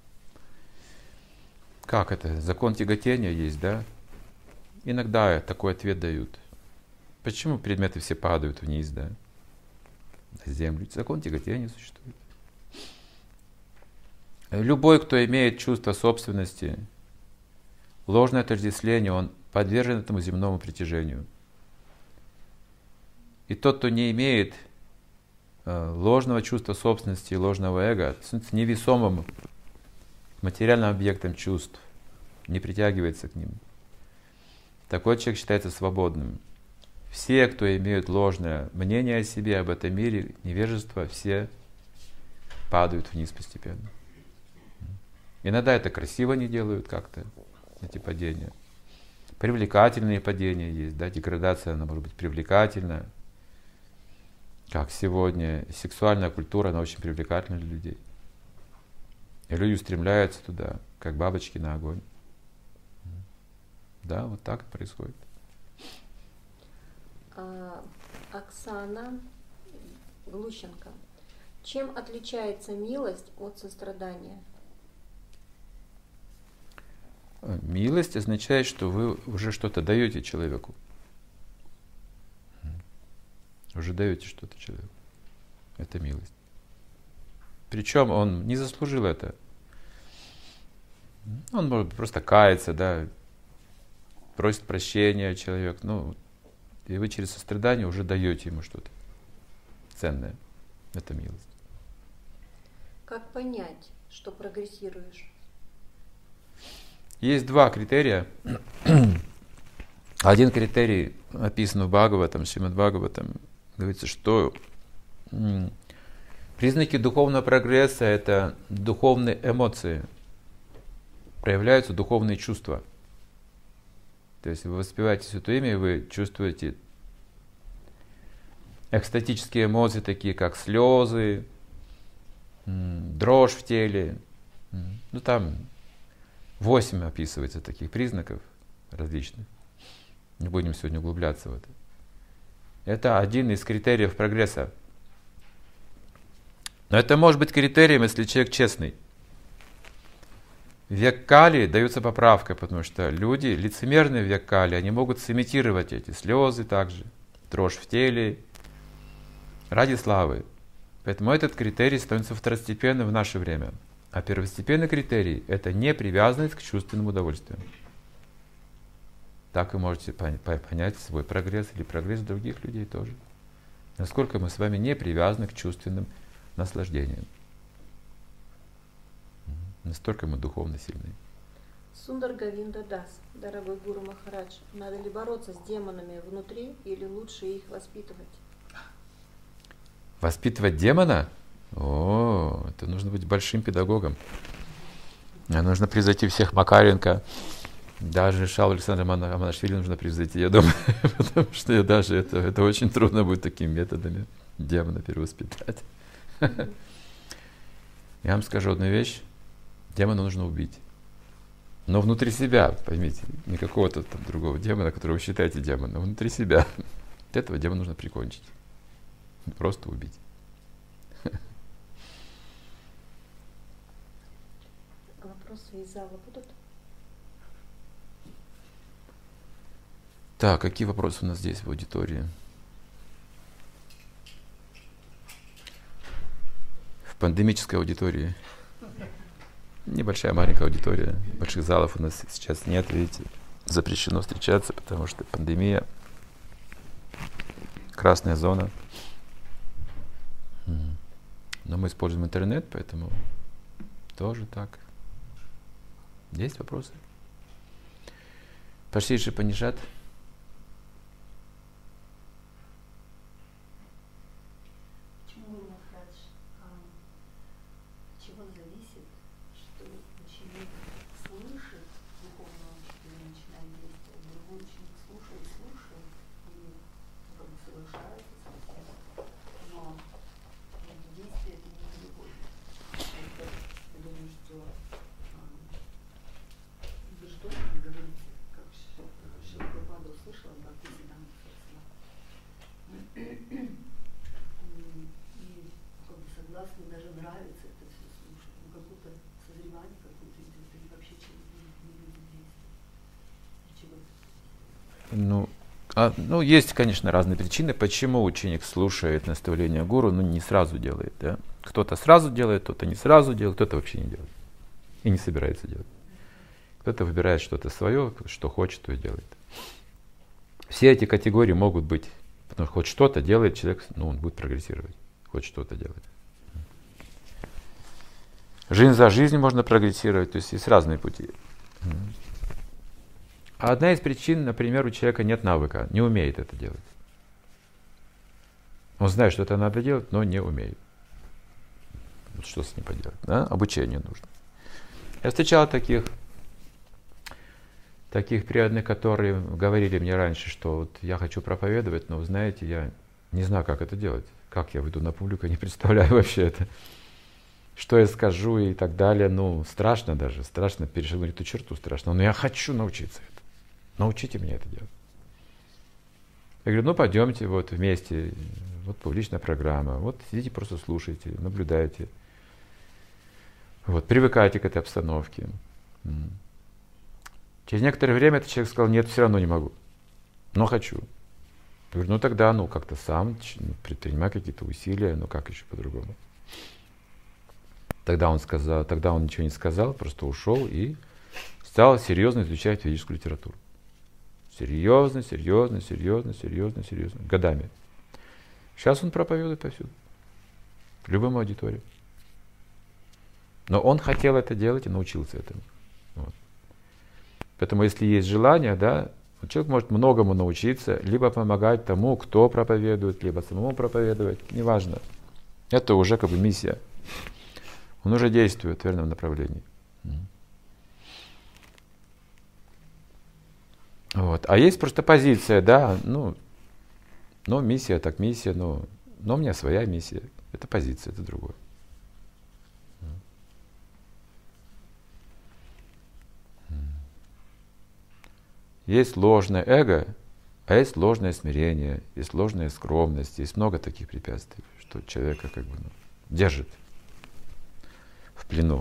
A: Как это? Закон тяготения есть, да? Иногда такой ответ дают. Почему предметы все падают вниз, да? На землю. Закон тяготения существует. Любой, кто имеет чувство собственности, ложное отождествление, он подвержен этому земному притяжению. И тот, кто не имеет э, ложного чувства собственности и ложного эго, с невесомым материальным объектом чувств, не притягивается к ним, такой человек считается свободным. Все, кто имеют ложное мнение о себе, об этом мире, невежество, все падают вниз постепенно. Иногда это красиво не делают как-то, эти падения. Привлекательные падения есть, да, деградация, она может быть привлекательна. Как сегодня сексуальная культура, она очень привлекательна для людей. И люди устремляются туда, как бабочки на огонь. Да, вот так и происходит.
B: Оксана Глущенко. Чем отличается милость от сострадания?
A: Милость означает, что вы уже что-то даете человеку. Уже даете что-то человеку. Это милость. Причем он не заслужил это. Он может просто каяться, да, просит прощения человек. Ну, и вы через сострадание уже даете ему что-то ценное. Это милость.
B: Как понять, что прогрессируешь?
A: Есть два критерия. Один критерий описан в Бхагаватам, Шримад Бхагаватам. Говорится, что признаки духовного прогресса — это духовные эмоции. Проявляются духовные чувства. То есть вы воспеваете Святое Имя, и вы чувствуете экстатические эмоции, такие как слезы, дрожь в теле. Ну там восемь описывается таких признаков различных. Не будем сегодня углубляться в это. Это один из критериев прогресса. Но это может быть критерием, если человек честный. В век Кали дается поправка, потому что люди, лицемерные в век Кали, они могут сымитировать эти слезы также, дрожь в теле, ради славы. Поэтому этот критерий становится второстепенным в наше время. А первостепенный критерий — это непривязанность к чувственным удовольствиям. Так вы можете понять свой прогресс или прогресс других людей тоже. Насколько мы с вами не привязаны к чувственным наслаждениям. Настолько мы духовно сильны.
B: Сундар Говинда Дас. Дорогой Гуру Махарадж, надо ли бороться с демонами внутри или лучше их воспитывать?
A: Воспитывать демона? О, это нужно быть большим педагогом. Нужно превзойти всех Макаренко. Даже Шалу Александра Аманашвили нужно превзойти, я думаю, потому что даже это, это очень трудно будет такими методами демона перевоспитать. Я вам скажу одну вещь. Демона нужно убить. Но внутри себя, поймите, не какого-то там другого демона, которого вы считаете демоном, а внутри себя. Вот этого демона нужно прикончить. Просто убить.
B: Вопросы из зала будут?
A: Так, какие вопросы у нас здесь в аудитории? В пандемической аудитории. Небольшая, маленькая аудитория. Больших залов у нас сейчас нет, видите. Запрещено встречаться, потому что пандемия. Красная зона. Но мы используем интернет, поэтому тоже так. Есть вопросы? Пошли Панишат. Ну, а, ну, есть, конечно, разные причины, почему ученик слушает наставления гуру, но не сразу делает. Да? Кто-то сразу делает, кто-то не сразу делает, кто-то вообще не делает. И не собирается делать. Кто-то выбирает что-то свое, что хочет, то и делает. Все эти категории могут быть, потому что хоть что-то делает человек, ну, он будет прогрессировать, хоть что-то делать. Жизнь за жизнью можно прогрессировать, то есть есть разные пути. А одна из причин, например, у человека нет навыка, не умеет это делать. Он знает, что это надо делать, но не умеет. Вот что с ним поделать? Да? Обучение нужно. Я встречал таких, таких преданных, которые говорили мне раньше, что вот я хочу проповедовать, но, вы знаете, я не знаю, как это делать. Как я выйду на публику, я не представляю вообще это. Что я скажу и так далее. Ну, страшно даже, страшно перешагнуть эту черту, страшно. Но я хочу научиться это. Научите меня это делать. Я говорю, ну пойдемте вот вместе, вот публичная программа, вот сидите, просто слушайте, наблюдайте, вот, привыкайте к этой обстановке. Через некоторое время этот человек сказал, нет, все равно не могу, но хочу. Я говорю, ну тогда, ну как-то сам предпринимай какие-то усилия, ну как еще по-другому. Тогда он сказал, тогда он ничего не сказал, просто ушел и стал серьезно изучать ведическую литературу. Серьезно, серьезно, серьезно, серьезно, серьезно. Годами. Сейчас он проповедует повсюду. В любом аудитории. Но он хотел это делать и научился этому. Вот. Поэтому если есть желание, да, человек может многому научиться, либо помогать тому, кто проповедует, либо самому проповедовать. Неважно. Это уже как бы миссия. Он уже действует в верном направлении. Вот. А есть просто позиция, да, ну, ну, миссия так миссия, но, но у меня своя миссия. Это позиция, это другое. Есть ложное эго, а есть ложное смирение, есть ложная скромность, есть много таких препятствий, что человека как бы ну, держит в плену.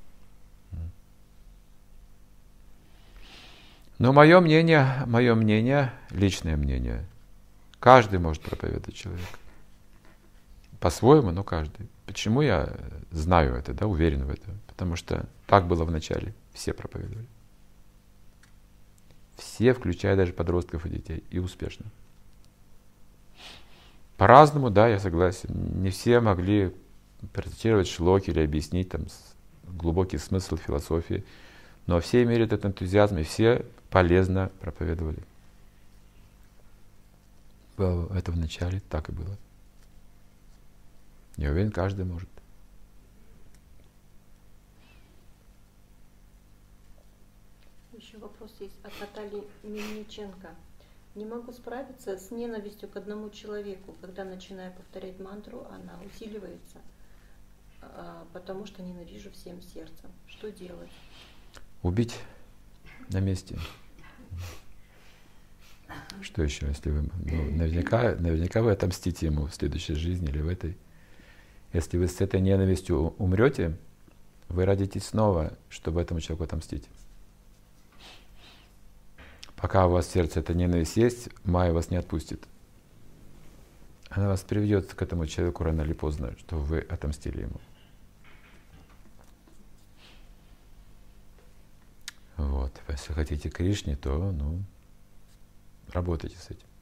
A: Но мое мнение, мое мнение, личное мнение, каждый может проповедовать человек. По-своему, но каждый. Почему я знаю это, да, уверен в этом? Потому что так было в начале. Все проповедовали. Все, включая даже подростков и детей. И успешно. По-разному, да, я согласен. Не все могли процитировать шлоки или объяснить там глубокий смысл философии. Но все имели этот энтузиазм, и все полезно проповедовали. Это в начале так и было. Я уверен, каждый может.
B: Еще вопрос есть от Натальи Мельниченко. Не могу справиться с ненавистью к одному человеку. Когда начинаю повторять мантру, она усиливается, потому что ненавижу всем сердцем. Что делать?
A: Убить на месте. Что еще, если вы, ну, наверняка, наверняка вы отомстите ему в следующей жизни или в этой. Если вы с этой ненавистью умрете, вы родитесь снова, чтобы этому человеку отомстить. Пока у вас в сердце эта ненависть есть, Майя вас не отпустит. Она вас приведет к этому человеку рано или поздно, чтобы вы отомстили ему. Вот. Если хотите Кришне, то ну, работайте с этим.